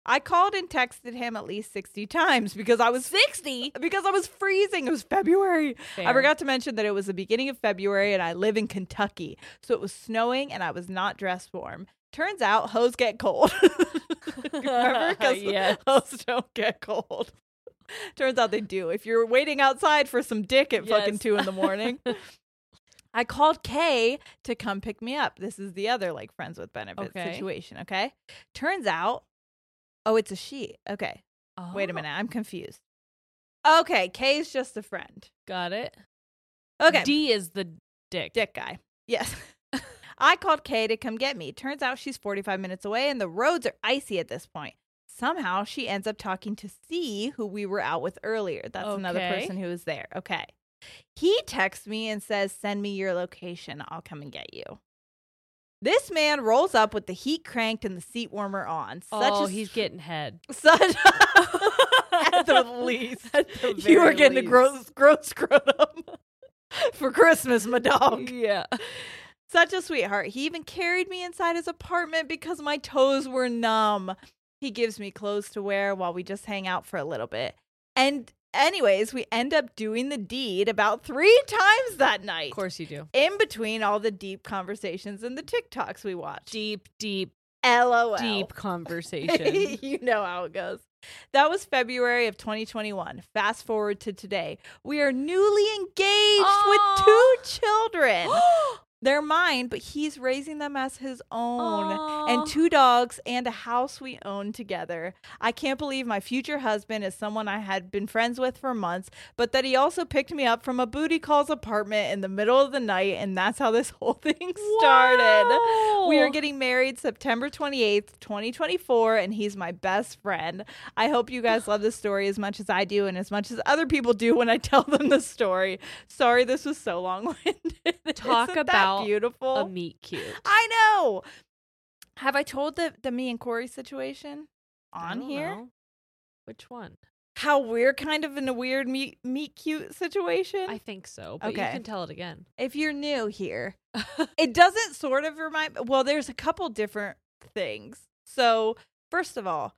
I called and texted him at least sixty times because I was sixty because I was freezing. It was February. Fair. I forgot to mention that it was the beginning of February and I live in Kentucky. So it was snowing and I was not dressed warm. Turns out hoes get cold. Remember? Because Yes. hoes don't get cold. Turns out they do. If you're waiting outside for some dick at Yes. fucking two in the morning. I called Kay to come pick me up. This is the other like friends with benefits Okay. situation, okay? Turns out, oh, it's a she. Okay. Oh, Wait a minute. I'm confused. Okay, Kay's just a friend. Got it. Okay. D is the dick. Dick guy. Yes. I called Kay to come get me. Turns out she's forty-five minutes away and the roads are icy at this point. Somehow she ends up talking to C, who we were out with earlier. That's another Okay. person who was there. Okay. He texts me and says, send me your location. I'll come and get you. This man rolls up with the heat cranked and the seat warmer on. Such Oh, a, he's getting head. such at the least. At the You were very getting a least. gross, gross scrotum for Christmas, my dog. Yeah. Such a sweetheart. He even carried me inside his apartment because my toes were numb. He gives me clothes to wear while we just hang out for a little bit. And anyways, we end up doing the deed about three times that night. Of course you do. In between all the deep conversations and the TikToks we watched. Deep, deep, LOL. deep conversation. You know how it goes. That was February of twenty twenty-one. Fast forward to today. We are newly engaged Aw. with two children. They're mine, but he's raising them as his own. Aw. And two dogs and a house we own together. I can't believe my future husband is someone I had been friends with for months, but that he also picked me up from a booty calls apartment in the middle of the night, and that's how this whole thing started. Wow. We are getting married September twenty-eighth, twenty twenty-four, and he's my best friend. I hope you guys love this story as much as I do and as much as other people do when I tell them the story. Sorry this was so long-winded. Talk Isn't about that beautiful. a meet cute. I know. Have I told the, the me and Corey situation I on don't here? know. Which one? How we're kind of in a weird meet meet cute situation? I think so, but Okay. you can tell it again. If you're new here, it doesn't sort of remind well, there's a couple different things. So, first of all,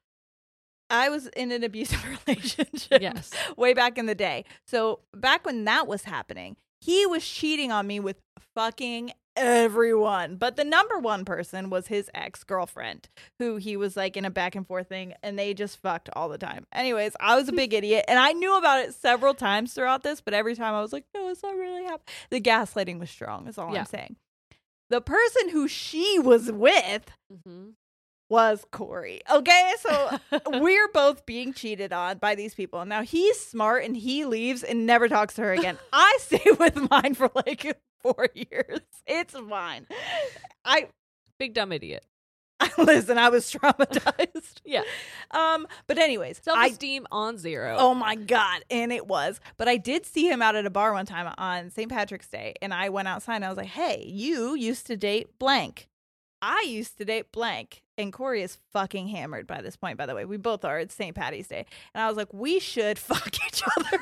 I was in an abusive relationship Yes. way back in the day. So, back when that was happening, he was cheating on me with fucking everyone. But the number one person was his ex-girlfriend, who he was like in a back and forth thing, and they just fucked all the time. Anyways, I was a big idiot, and I knew about it several times throughout this, but every time I was like, no, it's not really happening. The gaslighting was strong, is all Yeah. I'm saying. The person who she was with Mm-hmm. was Corey. Okay, so we're both being cheated on by these people. Now he's smart and he leaves and never talks to her again. I stay with mine for like four years. It's fine. I Big dumb idiot. listen. I was traumatized. Yeah. Um. But anyways, I. Self-esteem on zero. Oh my God. And it was. But I did see him out at a bar one time on Saint Patrick's Day. And I went outside and I was like, hey, you used to date blank. I used to date blank. And Corey is fucking hammered by this point, by the way. We both are. It's Saint Patty's Day. And I was like, we should fuck each other.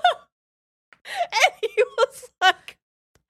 And he was like,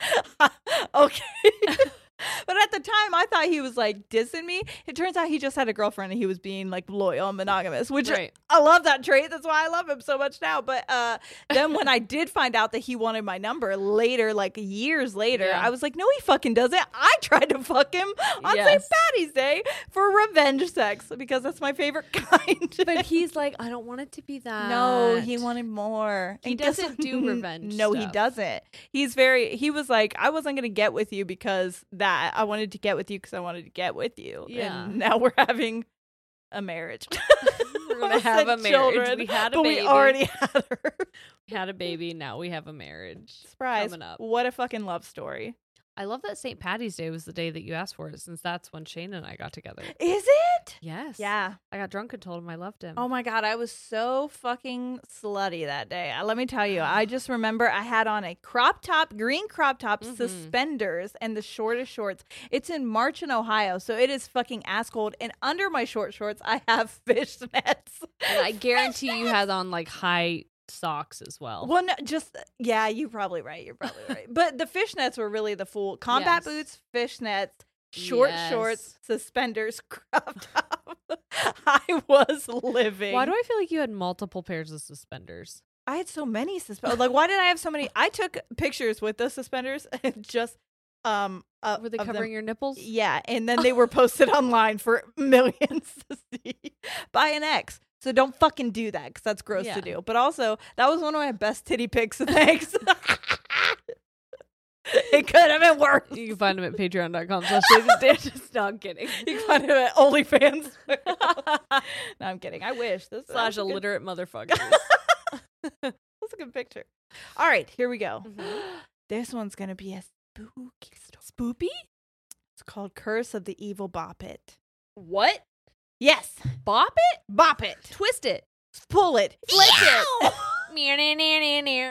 okay. But at the time, I thought he was like dissing me. It turns out he just had a girlfriend and he was being like loyal and monogamous, which Right. I love that trait. That's why I love him so much now. But uh, then when I did find out that he wanted my number later, like years later, Yeah. I was like, no, he fucking doesn't. I tried to fuck him on Saint Yes. Patty's Day for revenge sex because that's my favorite kind. But he's like, I don't want it to be that. No, he wanted more. He And guess doesn't what? do revenge No, he stuff. doesn't. He's very, he was like, I wasn't going to get with you because that. I wanted to get with you because I wanted to get with you. Yeah. And now we're having a marriage. We're gonna Almost have said a marriage. We had a but baby. we already had her. We had a baby. Now we have a marriage. Surprise. Coming up. What a fucking love story. I love that Saint Patty's Day was the day that you asked for it, since that's when Shane and I got together. Is it? Yes. Yeah. I got drunk and told him I loved him. Oh my God, I was so fucking slutty that day. Uh, Let me tell you, I just remember I had on a crop top, green crop top, Mhm. suspenders, and the shortest shorts. It's in March in Ohio, so it is fucking ass cold. And under my short shorts, I have fishnets. And I guarantee you had on like high socks as well. Well, no, just, yeah, you're probably right. You're probably right. But the fishnets were really the full combat Yes. boots, fishnets, short Yes. shorts, suspenders, crop top. I was living. Why do I feel like you had multiple pairs of suspenders? I had so many suspenders. Like, why did I have so many? I took pictures with the suspenders and just um. Uh, Were they of covering them. your nipples? Yeah, and then they were posted online for millions to see by an ex. So don't fucking do that because that's gross Yeah. to do. But also, that was one of my best titty pics. Thanks. It could have been worse. You can find them at patreon dot com slash Just no, I'm kidding. You can find it at OnlyFans. No, I'm kidding. I wish. This Slash that was a good- illiterate motherfuckers. That's a good picture. All right, here we go. Mhm. This one's going to be a spooky story. Spoopy? It's called Curse of the Evil Bop It. What? Yes. Bop it? Bop it. Twist it. Pull it. Flick it. Meow.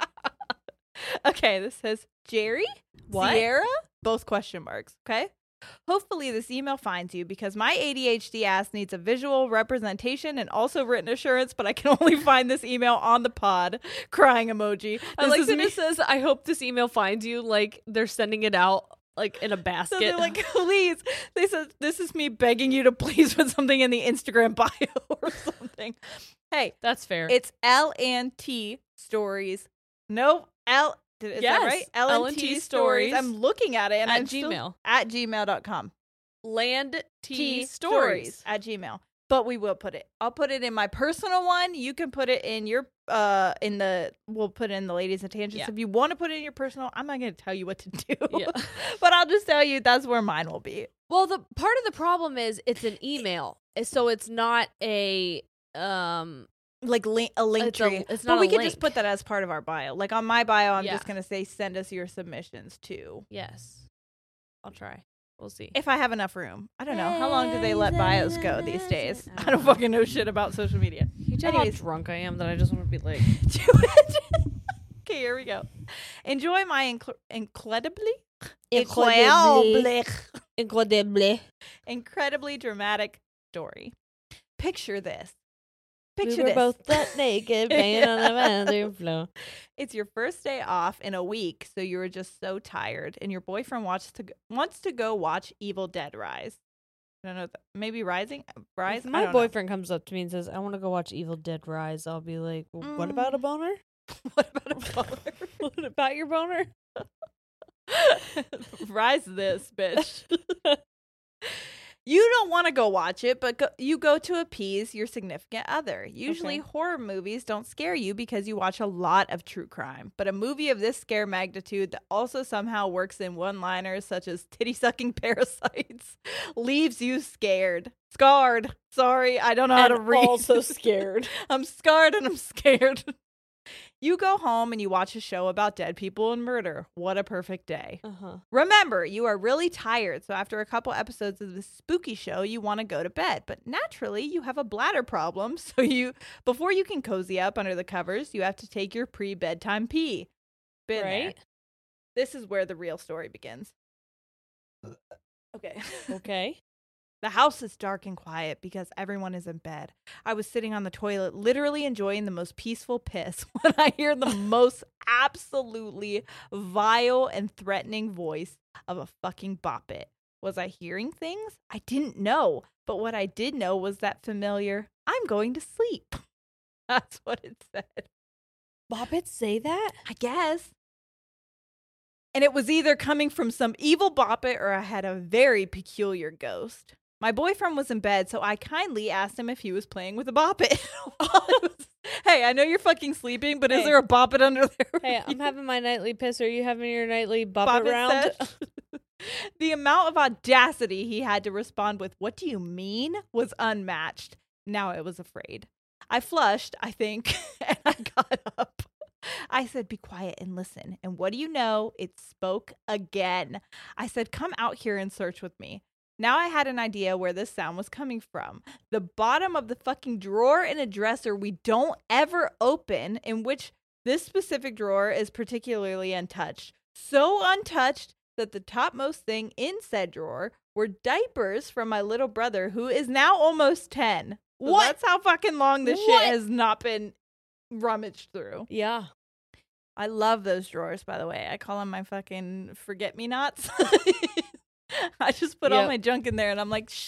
Okay, this says Jerry, What? Sierra, both question marks, okay? Hopefully this email finds you because my A D H D ass needs a visual representation and also written assurance, but I can only find this email on the pod. Crying emoji. I This like is that me- it says, I hope this email finds you. Like, they're sending it out, like, in a basket. So they're like, please. They said, this is me begging you to please put something in the Instagram bio or something. Hey, That's fair. it's L and T stories. No, L. Is Yes, that right? L and T stories. I'm looking at it and At I'm still- Gmail. at gmail dot com. Land T, T stories. at Gmail. But we will put it. I'll put it in my personal one. You can put it in your uh in the we'll put it in the ladies and tangents. Yeah. If you want to put it in your personal, I'm not gonna tell you what to do. Yeah. But I'll just tell you that's where mine will be. Well, the part of the problem is it's an email, so it's not a um. Like link, a link It's a- tree. it's but not we a could just link. put that as part of our bio. Like on my bio, I'm Yeah. just gonna say send us your submissions too. Yes, I'll try. We'll see. If I have enough room. I don't know. How long do they let bios go these days? I I don't don't know. fucking know shit about social media. You tell how Anyways. drunk I am that I just want to be like, Do it. Okay, here we go. Enjoy my inc- incredibly, incredibly, incredible. incredibly dramatic story. Picture this. We Picture were this. both butt naked, banging on the bathroom floor. It's your first day off in a week, so you were just so tired, and your boyfriend wants to go, wants to go watch Evil Dead Rise. I don't know. Th- maybe Rising, Rise. If I my don't know. boyfriend comes up to me and says, "I want to go watch Evil Dead Rise," I'll be like, well, "What about a Mm. boner? What about a boner? What about your boner?" Rise this, bitch. You don't want to go watch it, but go, you go to appease your significant other. Usually, Okay. horror movies don't scare you because you watch a lot of true crime. But a movie of this scare magnitude that also somehow works in one-liners such as titty-sucking parasites leaves you scared. Scarred. Sorry, I don't know how to And read. also scared. I'm scarred and I'm scared. You go home and you watch a show about dead people and murder. What a perfect day. Uh huh. Remember, you are really tired, so after a couple episodes of this spooky show, you want to go to bed. But naturally, you have a bladder problem, so you before you can cozy up under the covers, you have to take your pre-bedtime pee. Been there. Right. This is where the real story begins. Okay. Okay. The house is dark and quiet because everyone is in bed. I was sitting on the toilet, literally enjoying the most peaceful piss when I hear the most absolutely vile and threatening voice of a fucking bop it. Was I hearing things? I didn't know. But what I did know was that familiar, I'm going to sleep. That's what it said. Boppets say that? I guess. And it was either coming from some evil boppet or I had a very peculiar ghost. My boyfriend was in bed, so I kindly asked him if he was playing with a boppet. Hey, I know you're fucking sleeping, but is Hey. there a boppet under there? Hey, I'm having my nightly piss. Are you having your nightly boppet, Boppet round? sesh? The amount of audacity he had to respond with, "What do you mean?" was unmatched. Now I was afraid. I flushed, I think, and I got up. I said, "Be quiet and listen." And what do you know? It spoke again. I said, "Come out here and search with me." Now I had an idea where this sound was coming from. The bottom of the fucking drawer in a dresser we don't ever open, in which this specific drawer is particularly untouched. So untouched that the topmost thing in said drawer were diapers from my little brother, who is now almost ten. So What? That's how fucking long this What? shit has not been rummaged through. Yeah. I love those drawers, by the way. I call them my fucking forget-me-nots. I just put all Yep. my junk in there and I'm like, shh.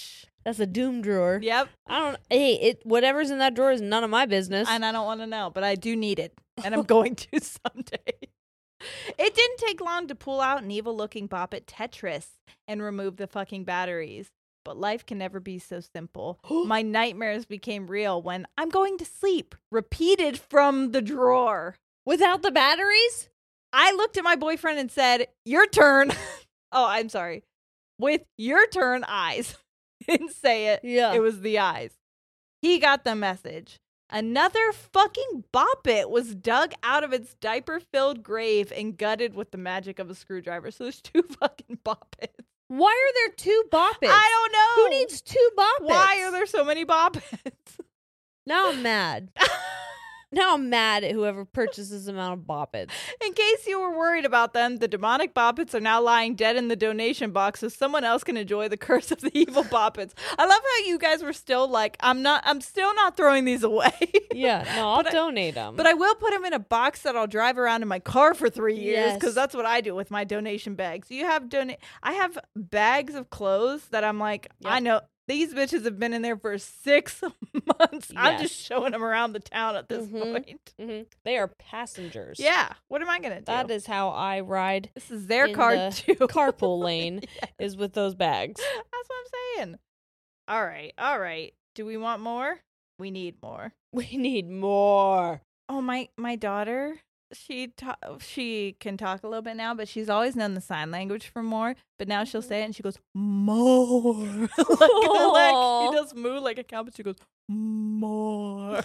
That's a doom drawer. Yep. I don't. Hey, it whatever's in that drawer is none of my business. And I don't want to know, but I do need it. And I'm going to someday. It didn't take long to pull out an evil-looking bop at Tetris and remove the fucking batteries. But life can never be so simple. My nightmares became real when I'm going to sleep, repeated from the drawer. Without the batteries? I looked at my boyfriend and said, your turn. Oh, I'm sorry. With your turn, eyes. Didn't say it. Yeah. It was the eyes. He got the message. Another fucking bop it was dug out of its diaper-filled grave and gutted with the magic of a screwdriver. So there's two fucking bop its. Why are there two boppets? I don't know. Who needs two boppets? Why are there so many boppets? Now I'm mad. Now I'm mad at whoever purchases the amount of boppets. In case you were worried about them, the demonic boppets are now lying dead in the donation box so someone else can enjoy the curse of the evil boppets. I love how you guys were still like, I'm not, I'm still not throwing these away. Yeah, no, I'll But I- donate them. But I will put them in a box that I'll drive around in my car for three years because Yes. that's what I do with my donation bags. You have donate. I have bags of clothes that I'm like, Yep. I know these bitches have been in there for six months. I'm Yes. just showing them around the town at this Mhm. point. hmm They are passengers. Yeah. What am I gonna do? That is how I ride this is their in car the too. carpool lane, Yes. is with those bags. That's what I'm saying. All right. All right. Do we want more? We need more. We need more. Oh, my my daughter, she ta- she can talk a little bit now, but she's always known the sign language for more. But now she'll say it and she goes, more. like, like, she does moo like a cow, but she goes, more.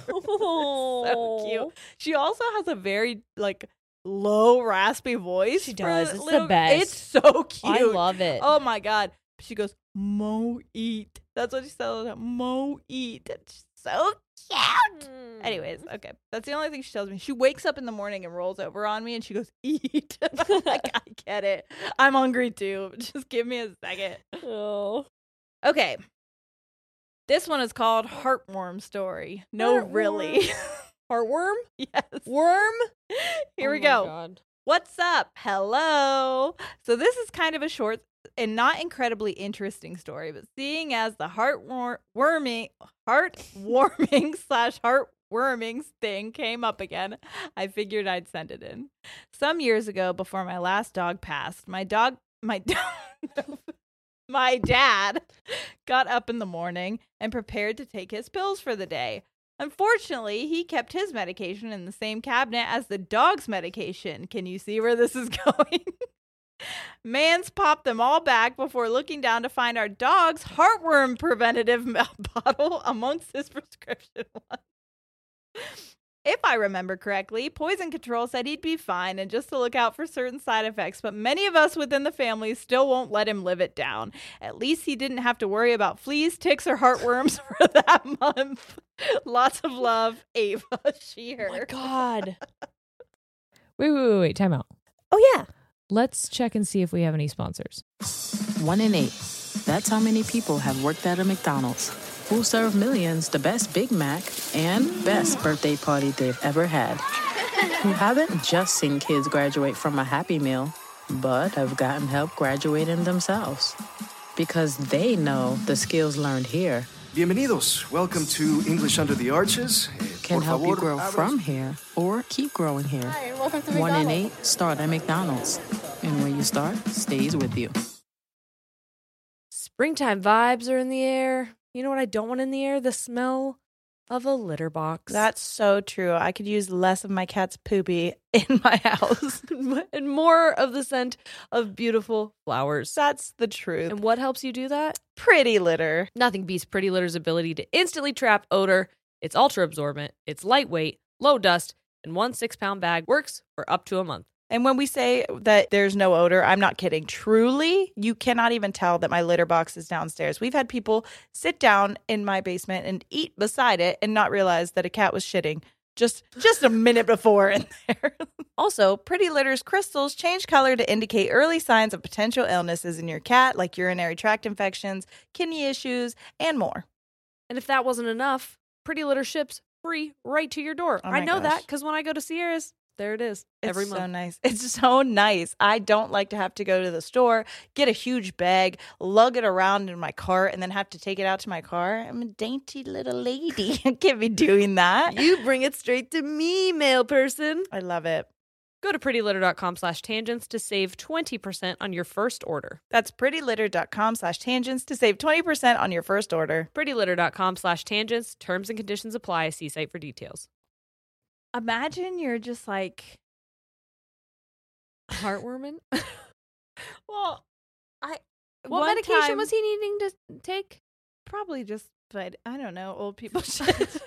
So cute. She also has a very, like, low, raspy voice. She for does. It's the little- best. It's so cute. I love it. Oh, my God. She goes, mo eat. That's what she said all the time. Mo eat. It's so cute. Mm. Anyways, okay. That's the only thing she tells me. She wakes up in the morning and rolls over on me and she goes, eat. I'm like, I get it. I'm hungry too. Just give me a second. Oh. Okay. This one is called Heartworm Story. No, Heartworm. really. Heartworm? Yes. Worm? Here Oh we my go. God. What's up? Hello. So this is kind of a short and not incredibly interesting story, but seeing as the heartwarming, heartwarming slash heartwarming thing came up again, I figured I'd send it in. Some years ago, before my last dog passed, my dog, my my dad got up in the morning and prepared to take his pills for the day. Unfortunately, he kept his medication in the same cabinet as the dog's medication. Can you see where this is going? Mans popped them all back before looking down to find our dog's heartworm preventative bottle amongst his prescription ones. If I remember correctly, Poison Control said he'd be fine and just to look out for certain side effects, but many of us within the family still won't let him live it down. At least he didn't have to worry about fleas, ticks, or heartworms for that month. Lots of love, Ava. She, her. Oh my God. Wait, wait, wait, wait. Time out. Oh, yeah. Let's check and see if we have any sponsors. One in eight. That's how many people have worked at a McDonald's. Who serve millions the best Big Mac and best birthday party they've ever had. Who haven't just seen kids graduate from a Happy Meal, but have gotten help graduating themselves. Because they know the skills learned here Bienvenidos. Welcome to English Under the Arches. Eh, can por help you favor, grow abra- from here or keep growing here. Hi, welcome to One in McDonald's. eight start at McDonald's. And when you start, stays with you. Springtime vibes are in the air. You know what I don't want in the air? The smell of a litter box. That's so true. I could use less of my cat's poopy in my house. and more of the scent of beautiful flowers. That's the truth. And what helps you do that? Pretty litter. Nothing beats Pretty Litter's ability to instantly trap odor. It's ultra absorbent, it's lightweight, low dust, and one six pound bag works for up to a month. And when we say that there's no odor, I'm not kidding. Truly, you cannot even tell that my litter box is downstairs. We've had people sit down in my basement and eat beside it and not realize that a cat was shitting just just a minute before in there. Also, Pretty Litter's crystals change color to indicate early signs of potential illnesses in your cat, like urinary tract infections, kidney issues, and more. And if that wasn't enough, Pretty Litter ships free right to your door. Oh I my know gosh. that because when I go to Sierra's, there it is. It's Every so month. nice. It's so nice. I don't like to have to go to the store, get a huge bag, lug it around in my cart, and then have to take it out to my car. I'm a dainty little lady. I can't be doing that. You bring it straight to me, mail person. I love it. Go to prettylitter.com slash tangents to save twenty percent on your first order. That's prettylitter.com slash tangents to save twenty percent on your first order. prettylitter.com slash tangents. Terms and conditions apply. See site for details. Imagine you're just like, Heartwarming? well, I. What one medication time- was he needing to take? Probably just, but I don't know, old people shit.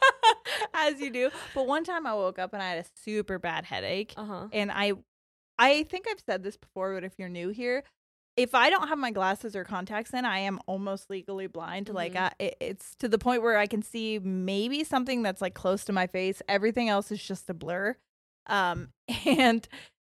As you do. But one time I woke up and I had a super bad headache. Uh-huh. And I I think I've said this before, but if you're new here, if I don't have my glasses or contacts in, I am almost legally blind. Mhm. Like I, it, it's to the point where I can see maybe something that's like close to my face. Everything else is just a blur. Um, and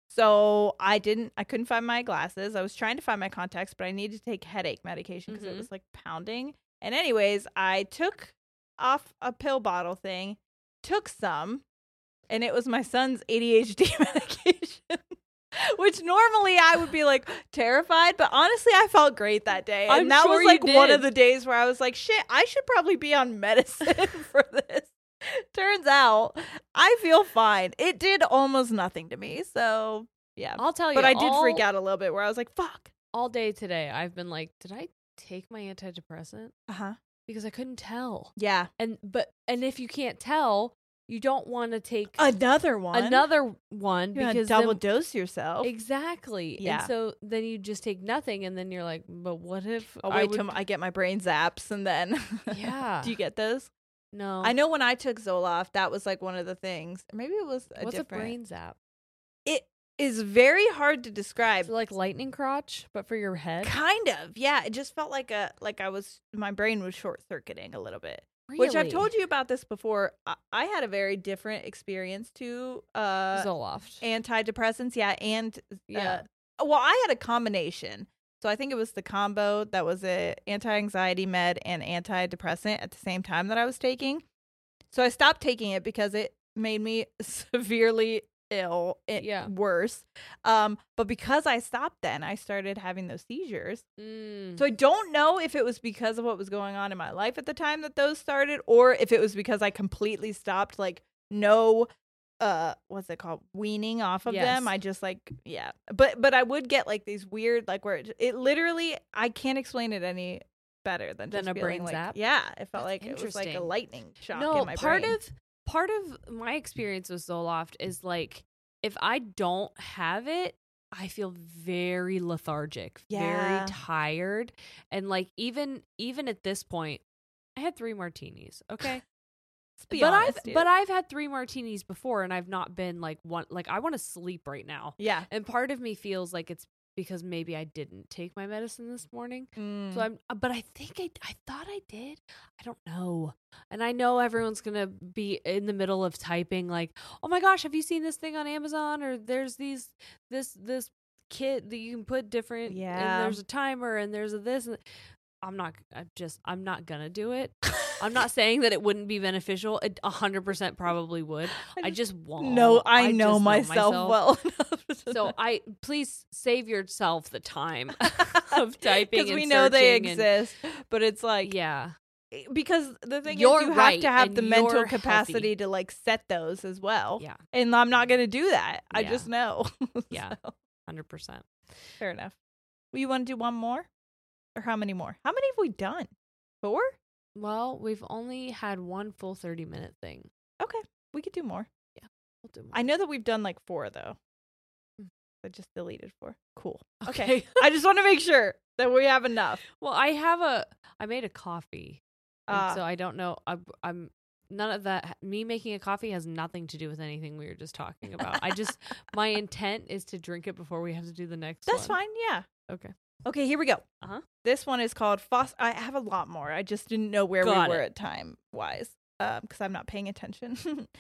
so I didn't, I couldn't find my glasses. I was trying to find my contacts, but I needed to take headache medication because Mhm. it was like pounding. And anyways, I took off a pill bottle thing, took some, and it was my son's A D H D medication. Which normally I would be like terrified, but honestly I felt great that day. And I'm that sure was you like one did. of the days where I was like, shit, I should probably be on medicine for this. Turns out I feel fine. It did almost nothing to me. So yeah. I'll tell you. But I did all, freak out a little bit where I was like, fuck. all day today. I've been like, did I take my antidepressant? Uh-huh. Because I couldn't tell. Yeah. And but and if you can't tell, you don't want to take Another one. another one You're gonna because double then, dose yourself. exactly. Yeah. And so then you just take nothing, and then you're like, but what if I'll I wait would, till I get my brain zaps and then Yeah. Do you get those? no? I know when I took Zoloft, that was like one of the things. Maybe it was a What's different. a brain zap? It is very hard to describe. It's like lightning crotch, but for your head. Kind of, yeah. It just felt like a like I was my brain was short circuiting a little bit. Which I've Really? told you about this before. I, I had a very different experience to uh, Zoloft. antidepressants, yeah, and Yeah. Uh, well, I had a combination. So I think it was the combo that was a anti-anxiety med and antidepressant at the same time that I was taking. So I stopped taking it because it made me severely ill, it, Yeah. worse. Um, but because I stopped then, I started having those seizures. Mm. So I don't know if it was because of what was going on in my life at the time that those started, or if it was because I completely stopped, like no, uh, what's it called, weaning off of Yes. them. I just like, yeah. But but I would get like these weird, like where it, it literally, I can't explain it any better than Than just a feeling brain like, zap? yeah, it felt That's like it was like a interesting. lightning shock no, in my part brain. of part of my experience with Zoloft is like if I don't have it, I feel very lethargic, Yeah. very tired, and like even even at this point, I had three martinis. Okay. Let's be but honest, I've dude. but I've had three martinis before, and I've not been like one like I want to sleep right now, yeah. and part of me feels like it's because maybe I didn't take my medicine this morning. Mm. So I'm, uh, but I think I, I thought I did. I don't know. And I know everyone's going to be in the middle of typing like, oh my gosh, have you seen this thing on Amazon? Or there's these, this, this kit that you can put different, Yeah. and there's a timer and there's a this. And I'm not, I just, I'm not going to do it. I'm not saying that it wouldn't be beneficial. It a hundred percent probably would. I just won't. No, I, know, just myself well enough. to So know. I please save yourself the time of typing because and we know they searching and- exist, but it's like yeah. because the thing You're is you right, have to have and the mental you're capacity healthy. to like set those as well. Yeah. And I'm not going to do that. I Yeah. just know. Yeah. So, one hundred percent. fair enough. Well, you want to do one more? Or how many more? How many have we done? Four? Well, we've only had one full thirty minute thing. Okay. We could do more. We'll do more. I know that we've done like four though. Mm. I just deleted four. Cool. Okay. Okay. I just want to make sure that we have enough. Well, I have a I made a coffee. and Ah. so I don't know I I'm none of that me making a coffee has nothing to do with anything we were just talking about. I just my intent is to drink it before we have to do the next That's one. fine. Yeah. Okay. Okay, here we go. Uh-huh. This one is called Foster. I have a lot more. I just didn't know where Got we were it. at time wise because I'm not paying attention.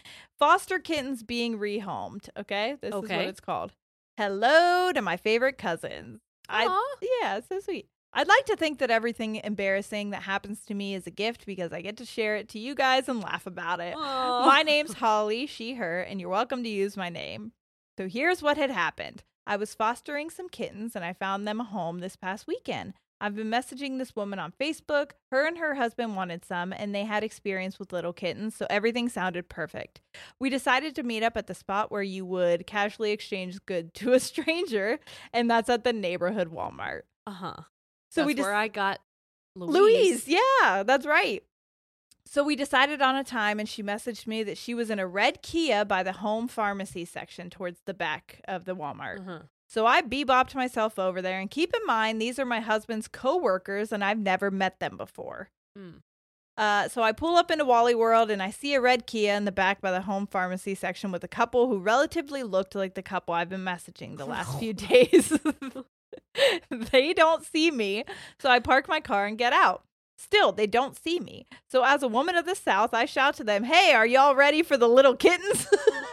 Foster kittens being rehomed. Okay, this is Okay. what it's called. Hello to my favorite cousins. I Aw. yeah, it's so sweet. I'd like to think that everything embarrassing that happens to me is a gift because I get to share it to you guys and laugh about it. Aw. My name's Holly, she, her, and you're welcome to use my name. So here's what had happened. I was fostering some kittens and I found them a home this past weekend. I've been messaging this woman on Facebook. Her and her husband wanted some, and they had experience with little kittens, so everything sounded perfect. We decided to meet up at the spot where you would casually exchange goods to a stranger, and that's at the neighborhood Walmart. Uh-huh. So That's we just where I got Louise. Louise, yeah, that's right. So we decided on a time, and she messaged me that she was in a red Kia by the home pharmacy section towards the back of the Walmart. Uh-huh. So I bebopped myself over there, and keep in mind, these are my husband's co-workers, and I've never met them before. Mm. Uh, so I pull up into Wally World, and I see a red Kia in the back by the home pharmacy section with a couple who relatively looked like the couple I've been messaging the last few days. They don't see me, so I park my car and get out. Still, they don't see me. So as a woman of the South, I shout to them, "Hey, are y'all ready for the little kittens?"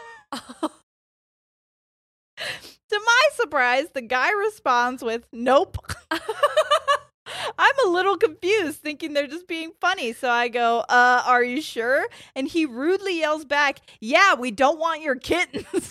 To my surprise, the guy responds with, "Nope." I'm a little confused, thinking they're just being funny. So I go, uh, "Are you sure?" And he rudely yells back, "Yeah, we don't want your kittens."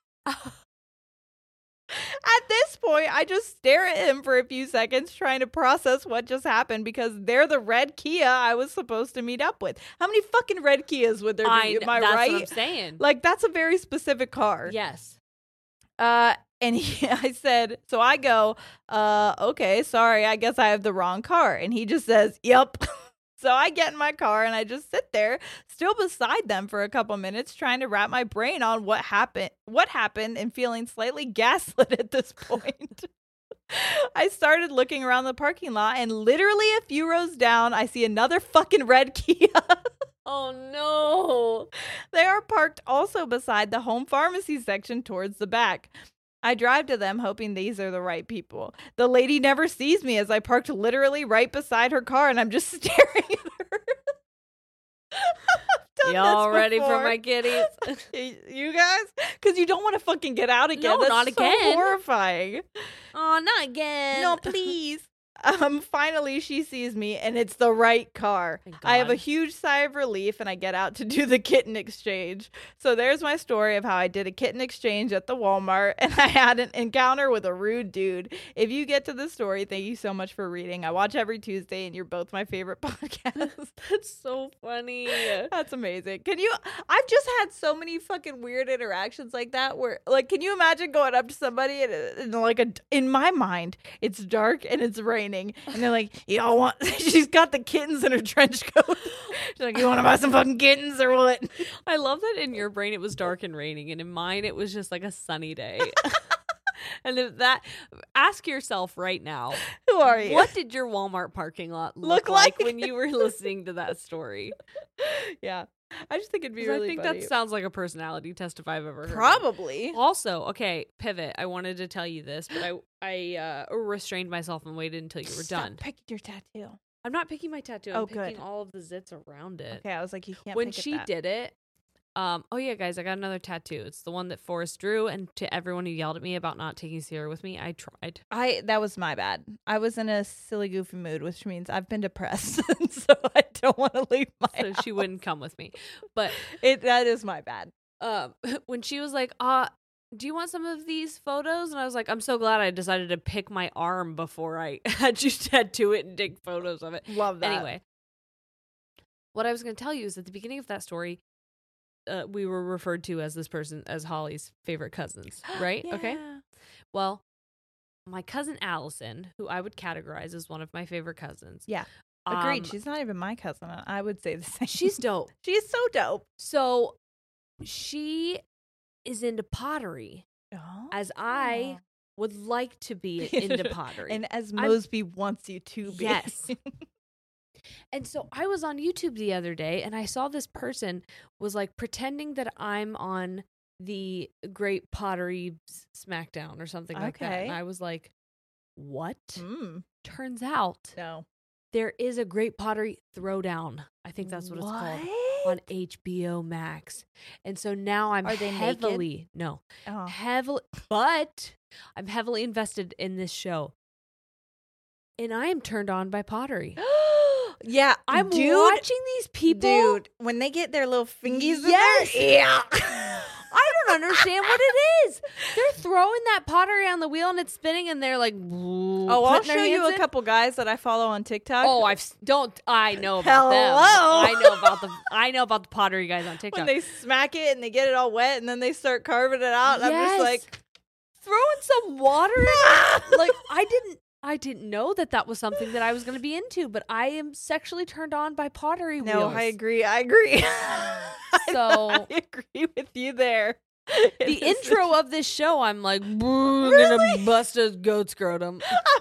At this point, I just stare at him for a few seconds, trying to process what just happened because they're the red Kia I was supposed to meet up with. How many fucking red Kias would there be? I, Am I that's right? what I'm saying. Like, that's a very specific car. Yes. Uh, and he, I said, so I go, uh, okay, sorry, I guess I have the wrong car. And he just says, "Yep." So I get in my car and I just sit there, still beside them for a couple minutes, trying to wrap my brain on what happened, what happened, and feeling slightly gaslit at this point. I started looking around the parking lot, and literally a few rows down, I see another fucking red Kia. Oh, no. They are parked also beside the home pharmacy section towards the back. I drive to them hoping these are the right people. The lady never sees me as I parked literally right beside her car, and I'm just staring at her. I've done Y'all this ready for before. my kitties? You guys? Because you don't want to fucking get out again. No, That's not so again. horrifying. Oh, not again. No, please. Um, finally, she sees me, and it's the right car. Thank I have a God. huge sigh of relief, and I get out to do the kitten exchange. So there's my story of how I did a kitten exchange at the Walmart, and I had an encounter with a rude dude. If you get to the story, thank you so much for reading. I watch every Tuesday, and you're both my favorite podcasts. That's so funny. That's amazing. Can you? I've just had so many fucking weird interactions like that. Where, like, can you imagine going up to somebody and, and like a in my mind, it's dark and it's raining, and they're like, "Y'all want?" She's got the kittens in her trench coat. She's like, "You want to buy some fucking kittens or what?" I love that in your brain it was dark and raining, and in mine it was just like a sunny day. And if that, ask yourself right now, Who are you? what did your Walmart parking lot look, Look like, like? when you were listening to that story? Yeah, I just think it'd be 'Cause really I think funny. that sounds like a personality test if I've ever heard. Probably. Also, okay, pivot. I wanted to tell you this, but I I uh, restrained myself and waited until you were Stop done. picking your tattoo. I'm not picking my tattoo. I'm Oh, picking good. all of the zits around it. Okay, I was like, you can't. When pick at she that. did it, um, oh yeah, guys, I got another tattoo. It's the one that Forrest drew, and to everyone who yelled at me about not taking Sierra with me, I tried. I that was my bad. I was in a silly, goofy mood, which means I've been depressed, so I don't want to leave my. So she house. wouldn't come with me. But It that is my bad. um, when she was like, uh, do you want some of these photos? And I was like, I'm so glad I decided to pick my arm before I had you tattoo it and take photos of it. Love that. Anyway, what I was going to tell you is at the beginning of that story, uh, we were referred to as this person as Holly's favorite cousins, right? Okay. Yeah. Well, my cousin Allison, who I would categorize as one of my favorite cousins. Yeah. Agreed. um, She's not even my cousin. I would say the same. she's dope. she's so dope. So she is into pottery, Oh. as I would like to be into pottery. and as I'm- Mosby wants you to be. Yes. And so I was on YouTube the other day, and I saw this person was like pretending that I'm on the Great Pottery S- Smackdown or something like that. Okay. And I was like, what? Mm, Turns out no. there is a Great Pottery Throwdown. I think that's what, it's called. On What? H B O Max. And so now I'm Are they naked? heavily, no, Oh. heavily, but I'm heavily invested in this show. and I am turned on by pottery. Yeah, I'm dude, watching these people. Dude, when they get their little fingies Yes. in there, yeah. I don't understand what it is. They're throwing that pottery on the wheel and it's spinning, and they're like, Oh, I'll show you a couple guys that I follow on TikTok. Oh, I've s- don't I know about them? Hello. I know about the I know about the pottery guys on TikTok. when they smack it and they get it all wet and then they start carving it out. And I'm just Yes. like, throwing some water in it. Like I didn't I didn't know that that was something that I was going to be into, but I am sexually turned on by pottery wheels. no, I agree. I agree. So- I agree with you there. The intro of this show, I'm like, I'm gonna bust a goat scrotum.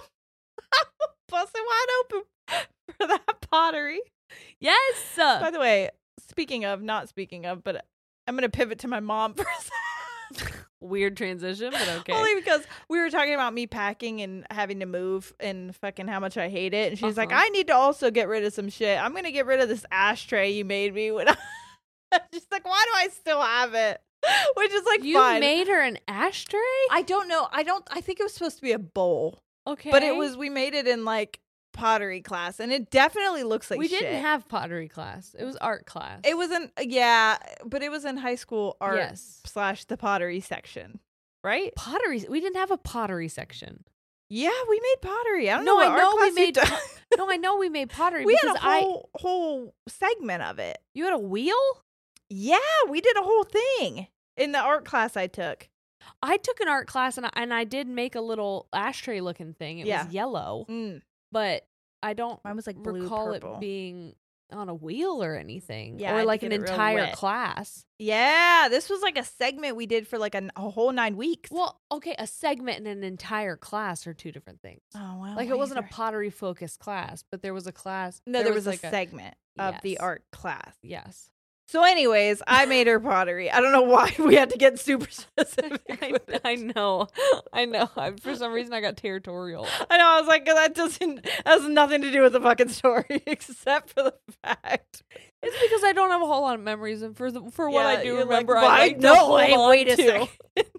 busted wide open for that pottery. Yes. By the way, speaking of, not speaking of, but I'm going to pivot to my mom for a second. Weird transition, but okay. Only because we were talking about me packing and having to move and fucking how much I hate it. And she's like, Uh-huh. I need to also get rid of some shit. I'm going to get rid of this ashtray you made me. When I- She's like, why do I still have it? Which is like, You fine. made her an ashtray? I don't know. I don't, I think it was supposed to be a bowl. Okay. But it was, we made it in like pottery class. And it definitely looks like we shit. didn't have pottery class. It was art class. It was in, yeah, but it was in high school art Yes. slash the pottery section. Right? pottery. We didn't have a pottery section. Yeah, we made pottery. I don't No, know. I what know art we class you made took. po- No, I know we made pottery We because had a whole whole segment of it. I you had a wheel? Yeah, we did a whole thing in the art class I took. I took an art class and I, and I did make a little ashtray looking thing. It Yeah. was yellow, Mm. but I don't Mine was like blue, recall purple. it being on a wheel or anything. Yeah, I or had to like an get it real entire wet. class. Yeah, this was like a segment we did for like a, a whole nine weeks. Well, okay, a segment and an entire class are two different things. oh well, Like it wasn't a either. pottery focused class, but there was a class. No, there, was, like a segment of the Yes. art class. Yes. So, anyways, I made her pottery. I don't know why we had to get super specific. I, with it. I know. I know. I, for some reason, I got territorial. I know. I was like, that doesn't has nothing to do with the fucking story, except for the fact. It's because I don't have a whole lot of memories, and for the, for what I Yeah, do you're remember, like, I "Why- like to no, hold wait, on wait a to." second.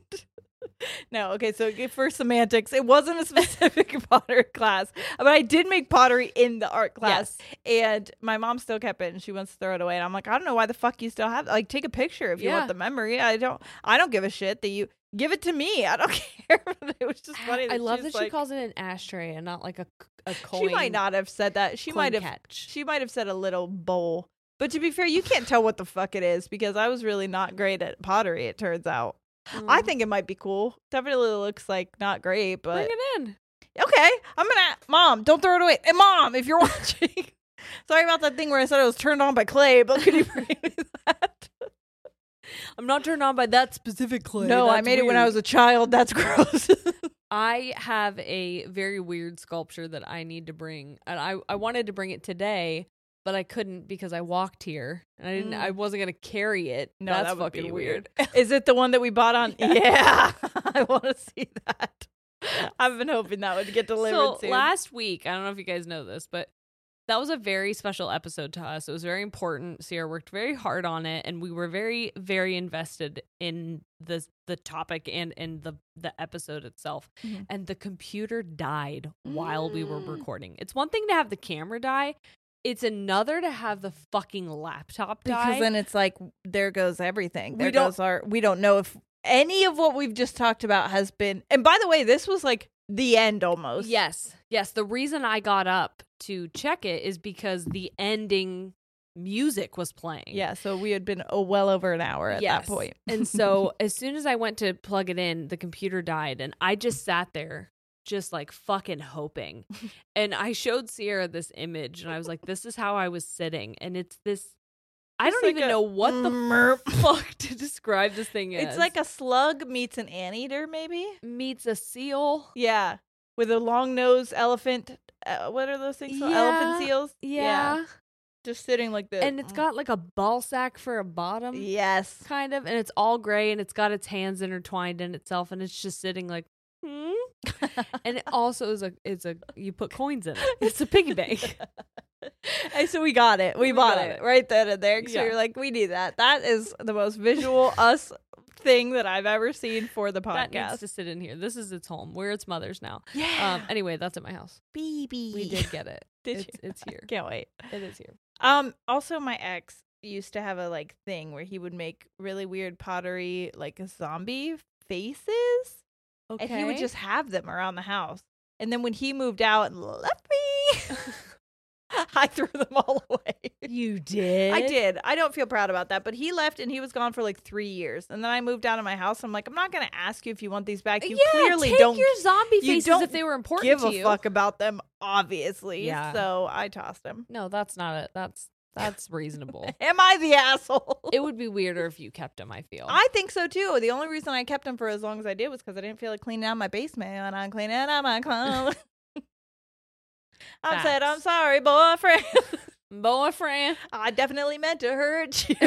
No, okay, so for semantics, it wasn't a specific pottery class, but I did make pottery in the art class. And my mom still kept it, and she wants to throw it away. And I'm like, I don't know why the fuck you still have it. Like, take a picture if you Yeah. want the memory. I don't. I don't give a shit that you give it to me. I don't care. But it was just funny. That I love she's that she like- calls it an ashtray and not like a a coin. She might not have said that. She coin might have. catch. She might have said a little bowl. But to be fair, you can't tell what the fuck it is because I was really not great at pottery. It turns out. I Mm. think it might be cool. Definitely looks like not great, but Bring it in. okay. I'm gonna, Mom, don't throw it away. And Mom, if you're watching, sorry about that thing where I said I was turned on by clay, but could you bring me that? I'm not turned on by that specific clay. No, I That's made it when I weird. was a child. That's gross. I have a very weird sculpture that I need to bring, and I I wanted to bring it today, but I couldn't because I walked here and I didn't. Mm. I wasn't gonna carry it. No, That's that would fucking be weird. Is it the one that we bought on? Yeah, I want to see that. I've been hoping that would get delivered So soon. last week, I don't know if you guys know this, but that was a very special episode to us. It was very important. Sierra worked very hard on it, and we were very, very invested in the the topic and in the the episode itself. Mhm. And the computer died while we were Mm. recording. It's one thing to have the camera die. It's another to have the fucking laptop die. Because then it's like there goes everything. We There don't- goes our. We don't know if any of what we've just talked about has been. And by the way, this was like the end almost. Yes, yes. The reason I got up to check it is because the ending music was playing. Yeah. So we had been oh, well over an hour at Yes. that point. And so as soon as I went to plug it in, the computer died, and I just sat there just like fucking hoping. And I showed Sierra this image, and I was like, this is how I was sitting. And it's this, I It's don't like even a know what the merp. fuck to describe this thing as. It's like a slug meets an anteater, maybe. meets a seal. Yeah, with a long nosed elephant. Uh, what are those things called? Yeah, Elephant seals. Yeah. just sitting like this. And it's got like a ball sack for a bottom. yes. Kind of, and it's all gray, and it's got its hands intertwined in itself, and it's just sitting like, hmm. And it also is a, it's a, you put coins in it. It's a piggy bank. And so we got it. We, We bought got it, it. right then and there. So Yeah. you're like, we need that. That is the most visual us thing that I've ever seen for the That needs podcast. to sit in here. This is its home. We're its mothers now. Yeah. Um. Anyway, that's at my house. baby. We did get it. Did it's, you? It's here. Can't wait. It is here. Um. Also, my ex used to have a like thing where he would make really weird pottery, like zombie faces, Okay. and he would just have them around the house. And then when he moved out and left me, I threw them all away. You did. I did. I don't feel proud about that, but he left and he was gone for like three years. And then I moved out of my house. I'm like, I'm not going to ask you if you want these back. You yeah, clearly take don't your zombie you faces don't if they were important give to a you. fuck about them, obviously. Yeah. So I tossed them. No, that's not it. That's that's reasonable. Am I the asshole? It would be weirder if you kept them, I feel. I think so too. The only reason I kept them for as long as I did was because I didn't feel like cleaning out my basement and I'm cleaning out my clothes. I said, I'm Facts. sorry, boyfriend. Boyfriend. I definitely meant to hurt you.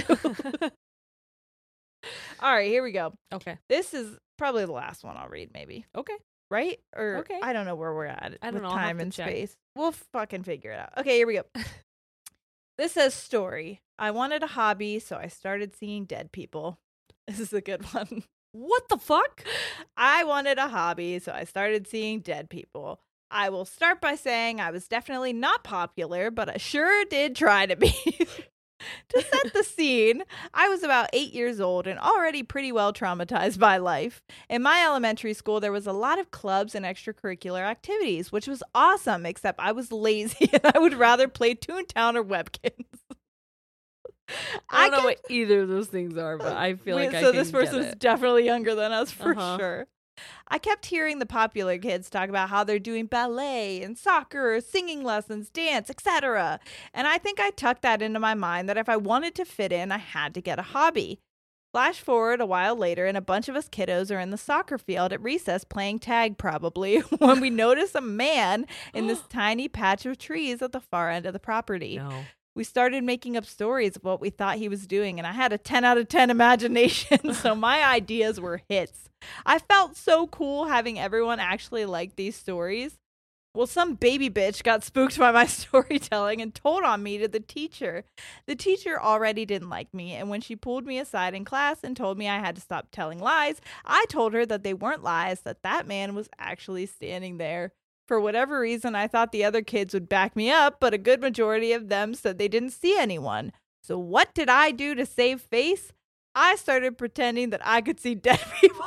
All right, here we go. Okay. This is probably the last one I'll read, maybe. Okay. Right? Or Okay. I don't know where we're at I don't with know. I'll have time to and check. space. We'll fucking figure it out. Okay, here we go. This says story. I wanted a hobby, so I started seeing dead people. This is a good one. What the fuck? I wanted a hobby, so I started seeing dead people. I will start by saying I was definitely not popular, but I sure did try to be. To set the scene, I was about eight years old and already pretty well traumatized by life. In my elementary school, there was a lot of clubs and extracurricular activities, which was awesome, except I was lazy and I would rather play Toontown or Webkins. I don't know kept- what either of those things are, but I feel like Wait, I so can this person's get it. definitely younger than us for Uh-huh. sure. I kept hearing the popular kids talk about how they're doing ballet and soccer, singing lessons, dance, et cetera. And I think I tucked that into my mind that if I wanted to fit in, I had to get a hobby. Flash forward a while later, and a bunch of us kiddos are in the soccer field at recess playing tag, probably, when we notice a man in this tiny patch of trees at the far end of the property. No. We started making up stories of what we thought he was doing, and I had a ten out of ten imagination, so my ideas were hits. I felt so cool having everyone actually like these stories. Well, some baby bitch got spooked by my storytelling and told on me to the teacher. The teacher already didn't like me, and when she pulled me aside in class and told me I had to stop telling lies, I told her that they weren't lies, that that man was actually standing there. For whatever reason, I thought the other kids would back me up, but a good majority of them said they didn't see anyone. So what did I do to save face? I started pretending that I could see dead people.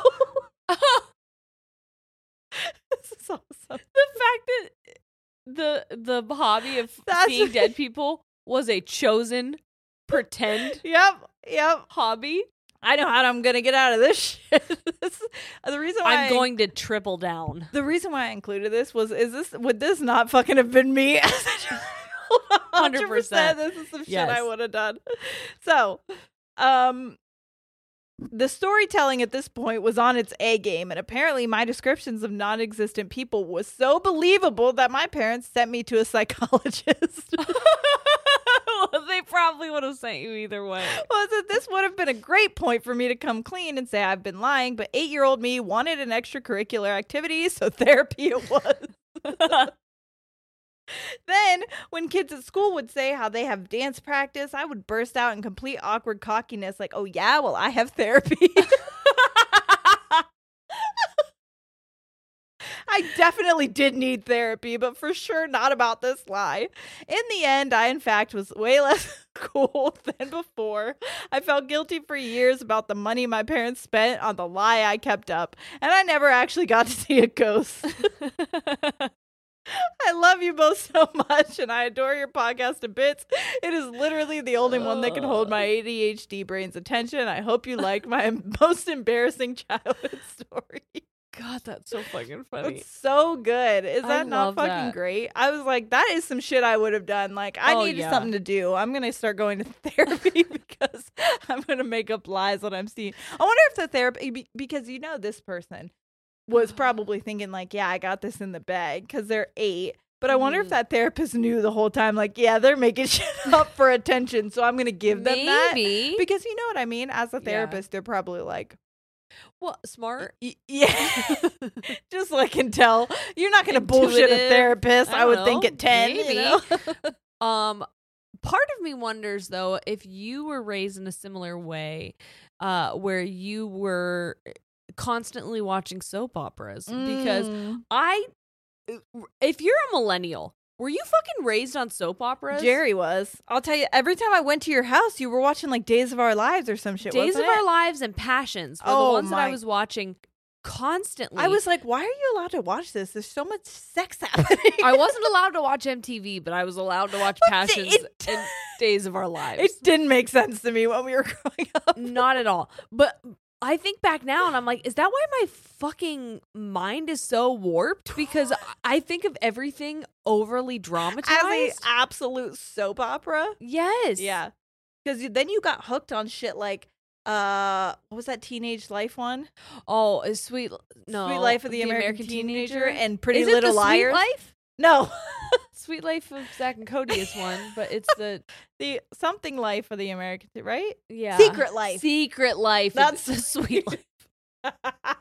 This is awesome. The fact that the the hobby of That's- seeing dead people was a chosen pretend Yep, yep. hobby. I know how I'm gonna get out of this shit. This, the reason why I'm I- going to triple down. The reason why I included this was, is this would this not fucking have been me as a child? one hundred percent. This is some shit Yes. I would have done. So, um, the storytelling at this point was on its A game, and apparently my descriptions of non-existent people was so believable that my parents sent me to a psychologist. Well, they probably would have sent you either way. Was that this would have been a great point for me to come clean and say I've been lying, but eight-year-old me wanted an extracurricular activity, so therapy it was. Then, when kids at school would say how they have dance practice, I would burst out in complete awkward cockiness like, oh yeah, well, I have therapy. I definitely did need therapy, but for sure not about this lie. In the end, I in fact was way less cool than before. I felt guilty for years about the money my parents spent on the lie I kept up, and I never actually got to see a ghost. I love you both so much, and I adore your podcast to bits. It is literally the only one that can hold my A D H D brain's attention. I hope you like my most embarrassing childhood story. God, that's so fucking funny. It's so good. Is I that not love fucking that. great? I was like, that is some shit I would have done. Like, I Oh, needed yeah. something to do. I'm going to start going to therapy because I'm going to make up lies that I'm seeing. I wonder if the therapy, because you know, this person was probably thinking, like, yeah, I got this in the bag because they're eight. But I wonder if Mhm. that therapist knew the whole time, like, yeah, they're making shit up for attention. So I'm going to give them that. Maybe. Because you know what I mean? As a Yeah. therapist, they're probably like, Well, smart. Y- yeah, just so I can tell. You're not going to bullshit a Intuitive. therapist, I, I would don't think, know. at ten. You Maybe. know? Um, part of me wonders though if you were raised in a similar way, uh, where you were constantly watching soap operas. Because Mm. I, if you're a millennial, were you fucking raised on soap operas? Jerry was. I'll tell you, every time I went to your house, you were watching like Days of Our Lives or some shit. Days of wasn't Our it? Lives and Passions were Oh, the ones that I my- was watching constantly. I was like, why are you allowed to watch this? There's so much sex happening. I wasn't allowed to watch M T V, but I was allowed to watch Passions it- and Days of Our Lives. It didn't make sense to me when we were growing up. Not at all. But I think back now and I'm like, is that why my fucking mind is so warped? Because I think of everything overly As a dramatized. absolute soap opera. Yes. Yeah. Because then you got hooked on shit like, uh, what was that Teenage Life one? Oh, is sweet no Sweet Life of the, American, Teenager, and Pretty Is it Little the Liars. Sweet Life? No. Sweet Life of Zach and Cody is one, but it's the the something life of the American, right? yeah Secret Life. Secret Life. That's That's the Sweet Life.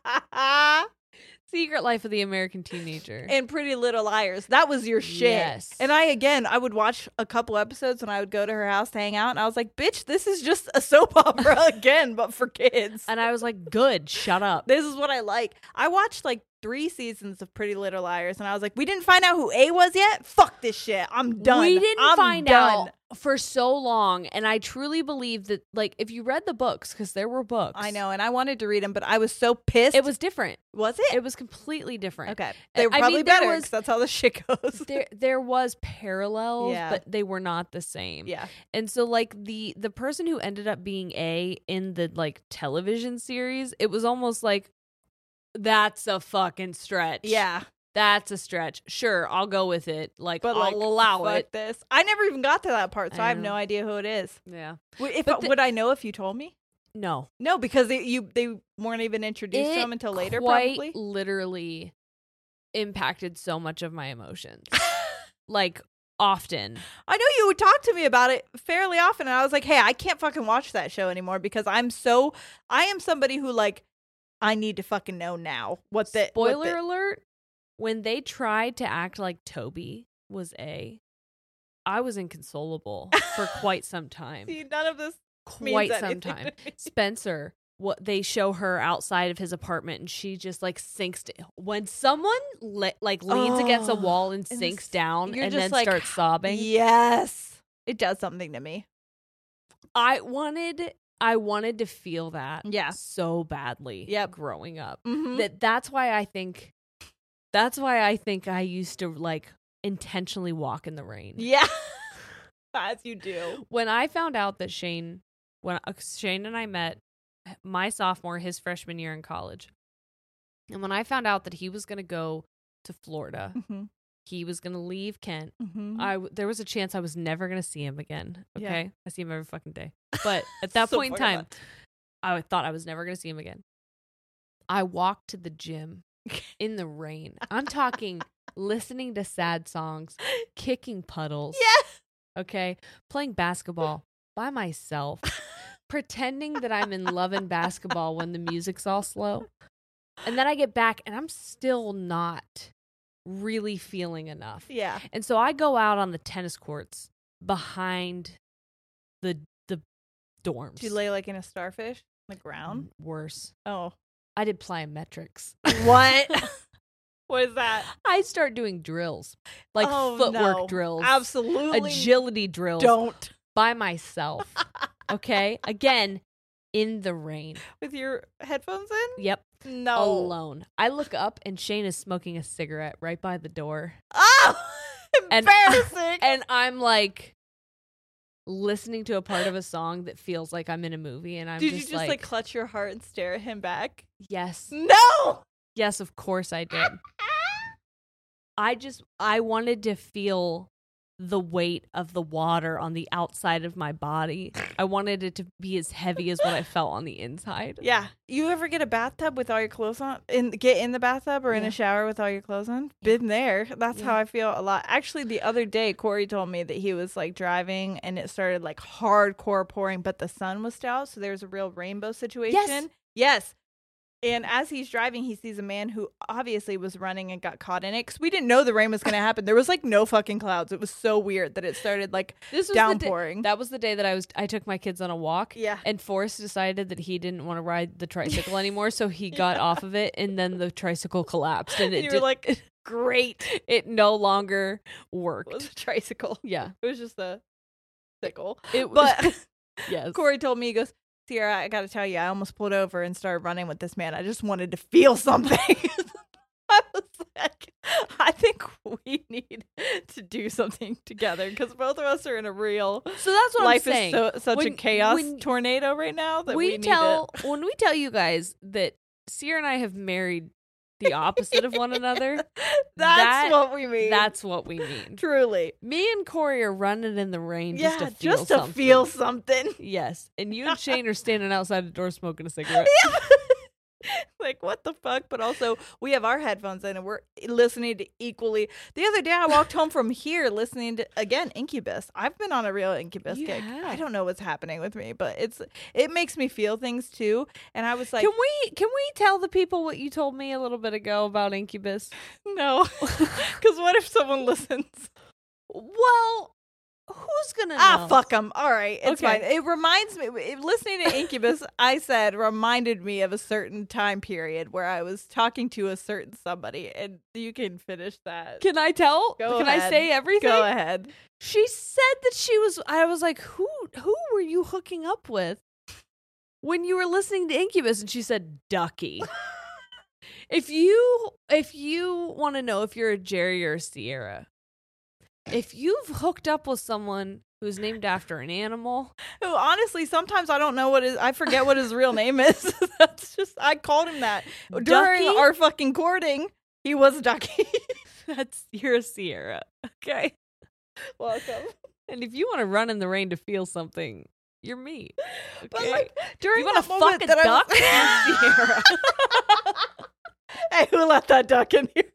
Secret Life of the American Teenager. And Pretty Little Liars. That was your shit. Yes. And I, again, I would watch a couple episodes when I would go to her house to hang out. And I was like, bitch, this is just a soap opera again, but for kids. And I was like, good, shut up. This is what I like. I watched like three seasons of Pretty Little Liars. And I was like, we didn't find out who A was yet? Fuck this shit. I'm done. We didn't I'm find done. out for so long. And I truly believe that, like, if you read the books, because there were books. I know. And I wanted to read them, but I was so pissed. It was different. Was it? It was completely different. Okay. They were I probably mean, there better was- because that's how the shit goes. There, there was parallels, Yeah. but they were not the same. Yeah. And so, like, the the person who ended up being A in the like television series, it was almost like, that's a fucking stretch. Yeah. That's a stretch. Sure, I'll go with it. Like, But I'll like, allow fuck it. this. I never even got to that part, so I I, have know. no idea who it is. Yeah. Would, if, But the- would I know if you told me? No. No, because they you they weren't even introduced to It him until later, quite probably. literally impacted so much of my emotions. Like, often. I know you would talk to me about it fairly often, and I was like, "Hey, I can't fucking watch that show anymore because I'm so I am somebody who like I need to fucking know now what the what Spoiler the- alert, when they tried to act like Toby was A, I was inconsolable for quite some time. See, none of this means Quite some anything time. to me. Spencer, what they show her outside of his apartment and she just like sinks to, when someone le- like leans against a Oh, wall and and sinks s- down you're and just then like, starts sobbing. Yes, it does something to me. I wanted I wanted to feel that Yeah. so badly Yep. growing up. Mhm. That that's why I think that's why I think I used to like intentionally walk in the rain. Yeah, as you do. When I found out that Shane when uh, Shane and I met my sophomore, his freshman year in college. And when I found out that he was going to go to Florida, Mm-hmm. he was going to leave Kent. Mm-hmm. I w- there was a chance I was never going to see him again. Yeah. Okay? I see him every fucking day. But at that So point in far time, I thought I was never going to see him again. I walked to the gym in the rain. I'm talking listening to sad songs, kicking puddles. Yeah. Okay? Playing basketball by myself, pretending that I'm in love and basketball when the music's all slow. And then I get back and I'm still not really feeling enough. Yeah. And so I go out on the tennis courts behind the the dorms. Do you lay like in a starfish on the ground? Worse. Oh. I did plyometrics. What? What is that? I start doing drills, like Oh, footwork no. drills, Absolutely. agility drills Don't. by myself. Okay? Again, in the rain. With your headphones in? Yep. No. Alone. I look up and Shane is smoking a cigarette right by the door. Oh, And- embarrassing. And I'm like listening to a part of a song that feels like I'm in a movie and I'm Did just, you just like, clutch your heart and stare at him back? yes. No. Yes, of course I did. I just I wanted to feel the weight of the water on the outside of my body. I wanted it to be as heavy as what I felt on the inside. Yeah. You ever get a bathtub with all your clothes on? In get in the bathtub or in Yeah. a shower with all your clothes on? Been there. That's Yeah. how I feel a lot. Actually, the other day, Corey told me that he was like driving and it started like hardcore pouring, but the sun was still out, so there was a real rainbow situation. Yes. And as he's driving, he sees a man who obviously was running and got caught in it because we didn't know the rain was going to happen. There was like no fucking clouds. It was so weird that it started like This was downpouring. The day, that was the day that I was. I took my kids on a walk. Yeah. And Forrest decided that he didn't want to ride the tricycle anymore, so he got yeah. off of it, and then the tricycle collapsed, and it you did, were like, great. It no longer worked. It was a tricycle. Yeah. It was just a sickle. It but was, yes. Corey told me, he goes, Sierra, I got to tell you, I almost pulled over and started running with this man. I just wanted to feel something. I was like, I think we need to do something together because both of us are in a real. So that's what life I'm saying. Life is so, such when, a chaos when, tornado right now that we, we need tell to... when we tell you guys that Sierra and I have married the opposite of one another. That's that, what we mean. That's what we mean. Truly. Me and Corey are running in the rain yeah, just to feel just to something. feel something. Yes. And you and Shane are standing outside the door smoking a cigarette. Yeah. Like, what the fuck? But also, we have our headphones in and we're listening to equally. The other day, I walked home from here listening to, again, Incubus. I've been on a real Incubus You kick. have. I don't know what's happening with me, but it's it makes me feel things too. And I was like, Can we can we tell the people what you told me a little bit ago about Incubus? no. Because what if someone listens? Well, who's gonna know? Ah, fuck them. All right, it's Okay. fine. It reminds me, it- listening to Incubus, I said, reminded me of a certain time period where I was talking to a certain somebody, and you can finish that. Can I tell? Go Can ahead. I say everything? Go ahead. She said that she was. I was like, who? Who were you hooking up with when you were listening to Incubus? And she said, Ducky. if you if you want to know if you're a Jerry or a Sierra, if you've hooked up with someone who's named after an animal, Who, honestly, sometimes I don't know what his, I forget what his real name is. That's just, I called him that. During Ducky? our fucking courting, he was Ducky. that's you're a Sierra. Okay. Welcome. And if you want to run in the rain to feel something, you're me. Okay. But like, during you want to that fuck moment a that duck? I was, You're Sierra. Hey, who let that duck in here?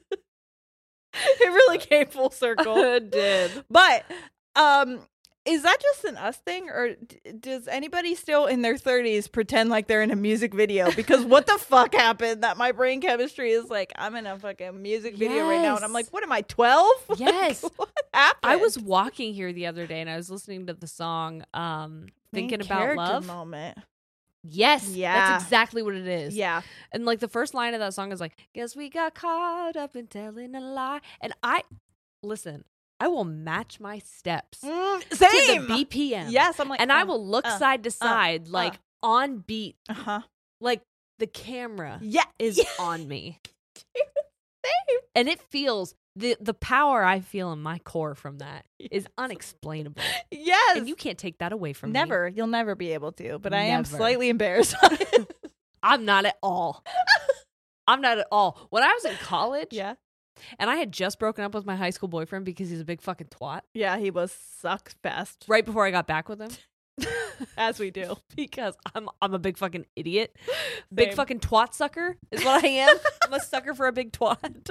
It really came full circle. It did. But um, is that just an us thing, or d- does anybody still in their thirties pretend like they're in a music video? Because what the fuck happened that my brain chemistry is like, I'm in a fucking music video right now, and I'm like, what am I, twelve? Yes. Like, what happened? I was walking here the other day and I was listening to the song um Thinking Main About character Love. moment. Yes. Yeah. That's exactly what it is. Yeah. And like the first line of that song is like, guess we got caught up in telling a lie. And I listen, I will match my steps Mm, to same. the B P M. Yes, I'm like, and I uh, will look uh, side to uh, side, like uh. on beat. Uh huh. Like the camera Yeah. is yeah. on me. Same. And it feels the the power I feel in my core from that is unexplainable. Yes. And you can't take that away from me. never. You'll never be able to. But I am Never. slightly embarrassed. I'm not at all. I'm not at all. When I was in college, Yeah. and I had just broken up with my high school boyfriend because he's a big fucking twat. Yeah, he was sucks fest. Right before I got back with him, As we do. because I'm I'm a big fucking idiot, big Same. fucking twat sucker is what I am. I'm a sucker for a big twat.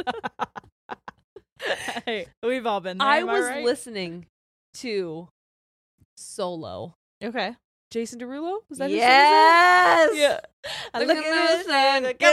Hey, we've all been there. I am was right? listening to Solo. Okay. Jason Derulo? Was that Yes. his name? Yeah. I'm Look looking at at this this and and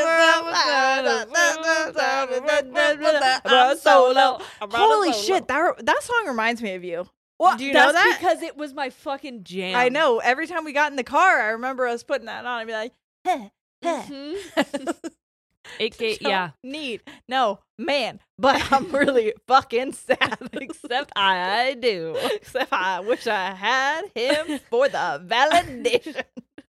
I'm solo. Holy shit, that that song reminds me of you. Well, Do you know that's that? because it was my fucking jam. I know. Every time we got in the car, I remember us putting that on and be like, heh, heh. Mhm. It gave, Don't yeah. need no man, but I'm really fucking sad. Except I do. Except I wish I had him for the validation.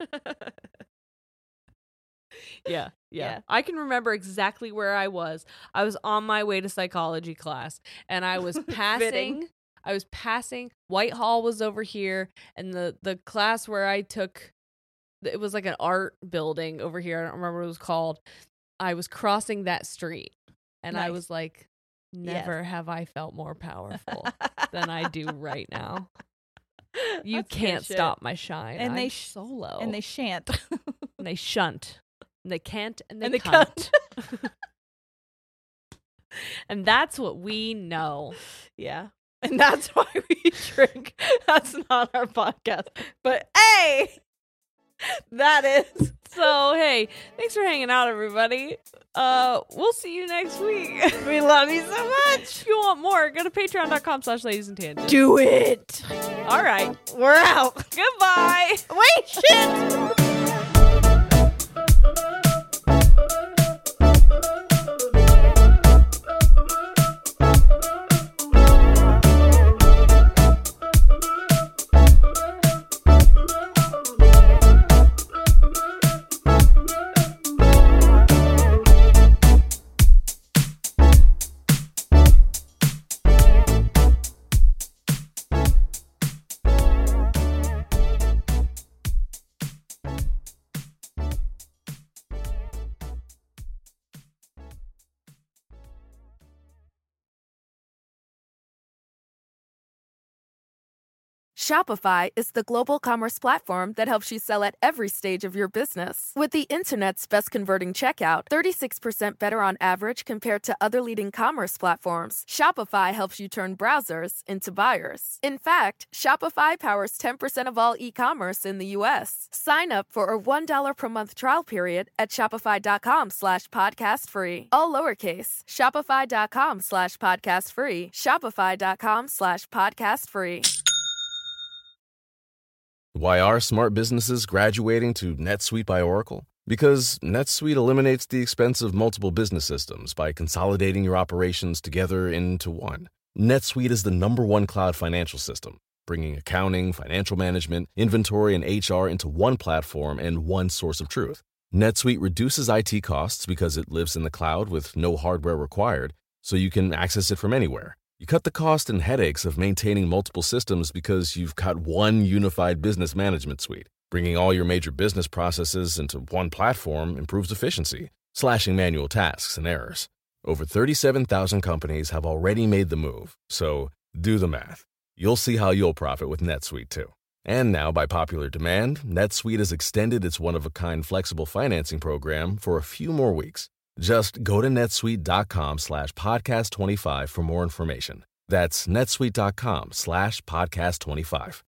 Yeah, yeah, Yeah. I can remember exactly where I was. I was on my way to psychology class, and I was passing. I was passing. Whitehall was over here, and the the class where I took, it was like an art building over here. I don't remember what it was called. I was crossing that street, and I Nice. was like, never have I felt more powerful than I do right now. You That's good can't shit. stop my shine. And I'm they sh- solo, And they shan't. and they shunt, and they can't, and they, And they cunt. And that's what we know. Yeah. And that's why we drink. That's not our podcast. But hey, That is. So, hey, thanks for hanging out, everybody. Uh, we'll see you next week. We love you so much. If you want more, go to patreon.com slash ladies and tangents. Do it. All right. We're out. Goodbye. Wait, shit. Shopify is the global commerce platform that helps you sell at every stage of your business. With the internet's best converting checkout, thirty-six percent better on average compared to other leading commerce platforms, Shopify helps you turn browsers into buyers. In fact, Shopify powers ten percent of all e-commerce in the U S. Sign up for a one dollar per month trial period at shopify.com slash podcast free. All lowercase, shopify.com slash podcast free, shopify.com slash podcast free. Why are smart businesses graduating to NetSuite by Oracle? Because NetSuite eliminates the expense of multiple business systems by consolidating your operations together into one. NetSuite is the number one cloud financial system, bringing accounting, financial management, inventory, and H R into one platform and one source of truth. NetSuite reduces I T costs because it lives in the cloud with no hardware required, so you can access it from anywhere. You cut the cost and headaches of maintaining multiple systems because you've got one unified business management suite. Bringing all your major business processes into one platform improves efficiency, slashing manual tasks and errors. Over thirty-seven thousand companies have already made the move, so do the math. You'll see how you'll profit with NetSuite too. And now, by popular demand, NetSuite has extended its one-of-a-kind flexible financing program for a few more weeks. Just go to netsuite.com slash podcast25 for more information. That's netsuite.com slash podcast25.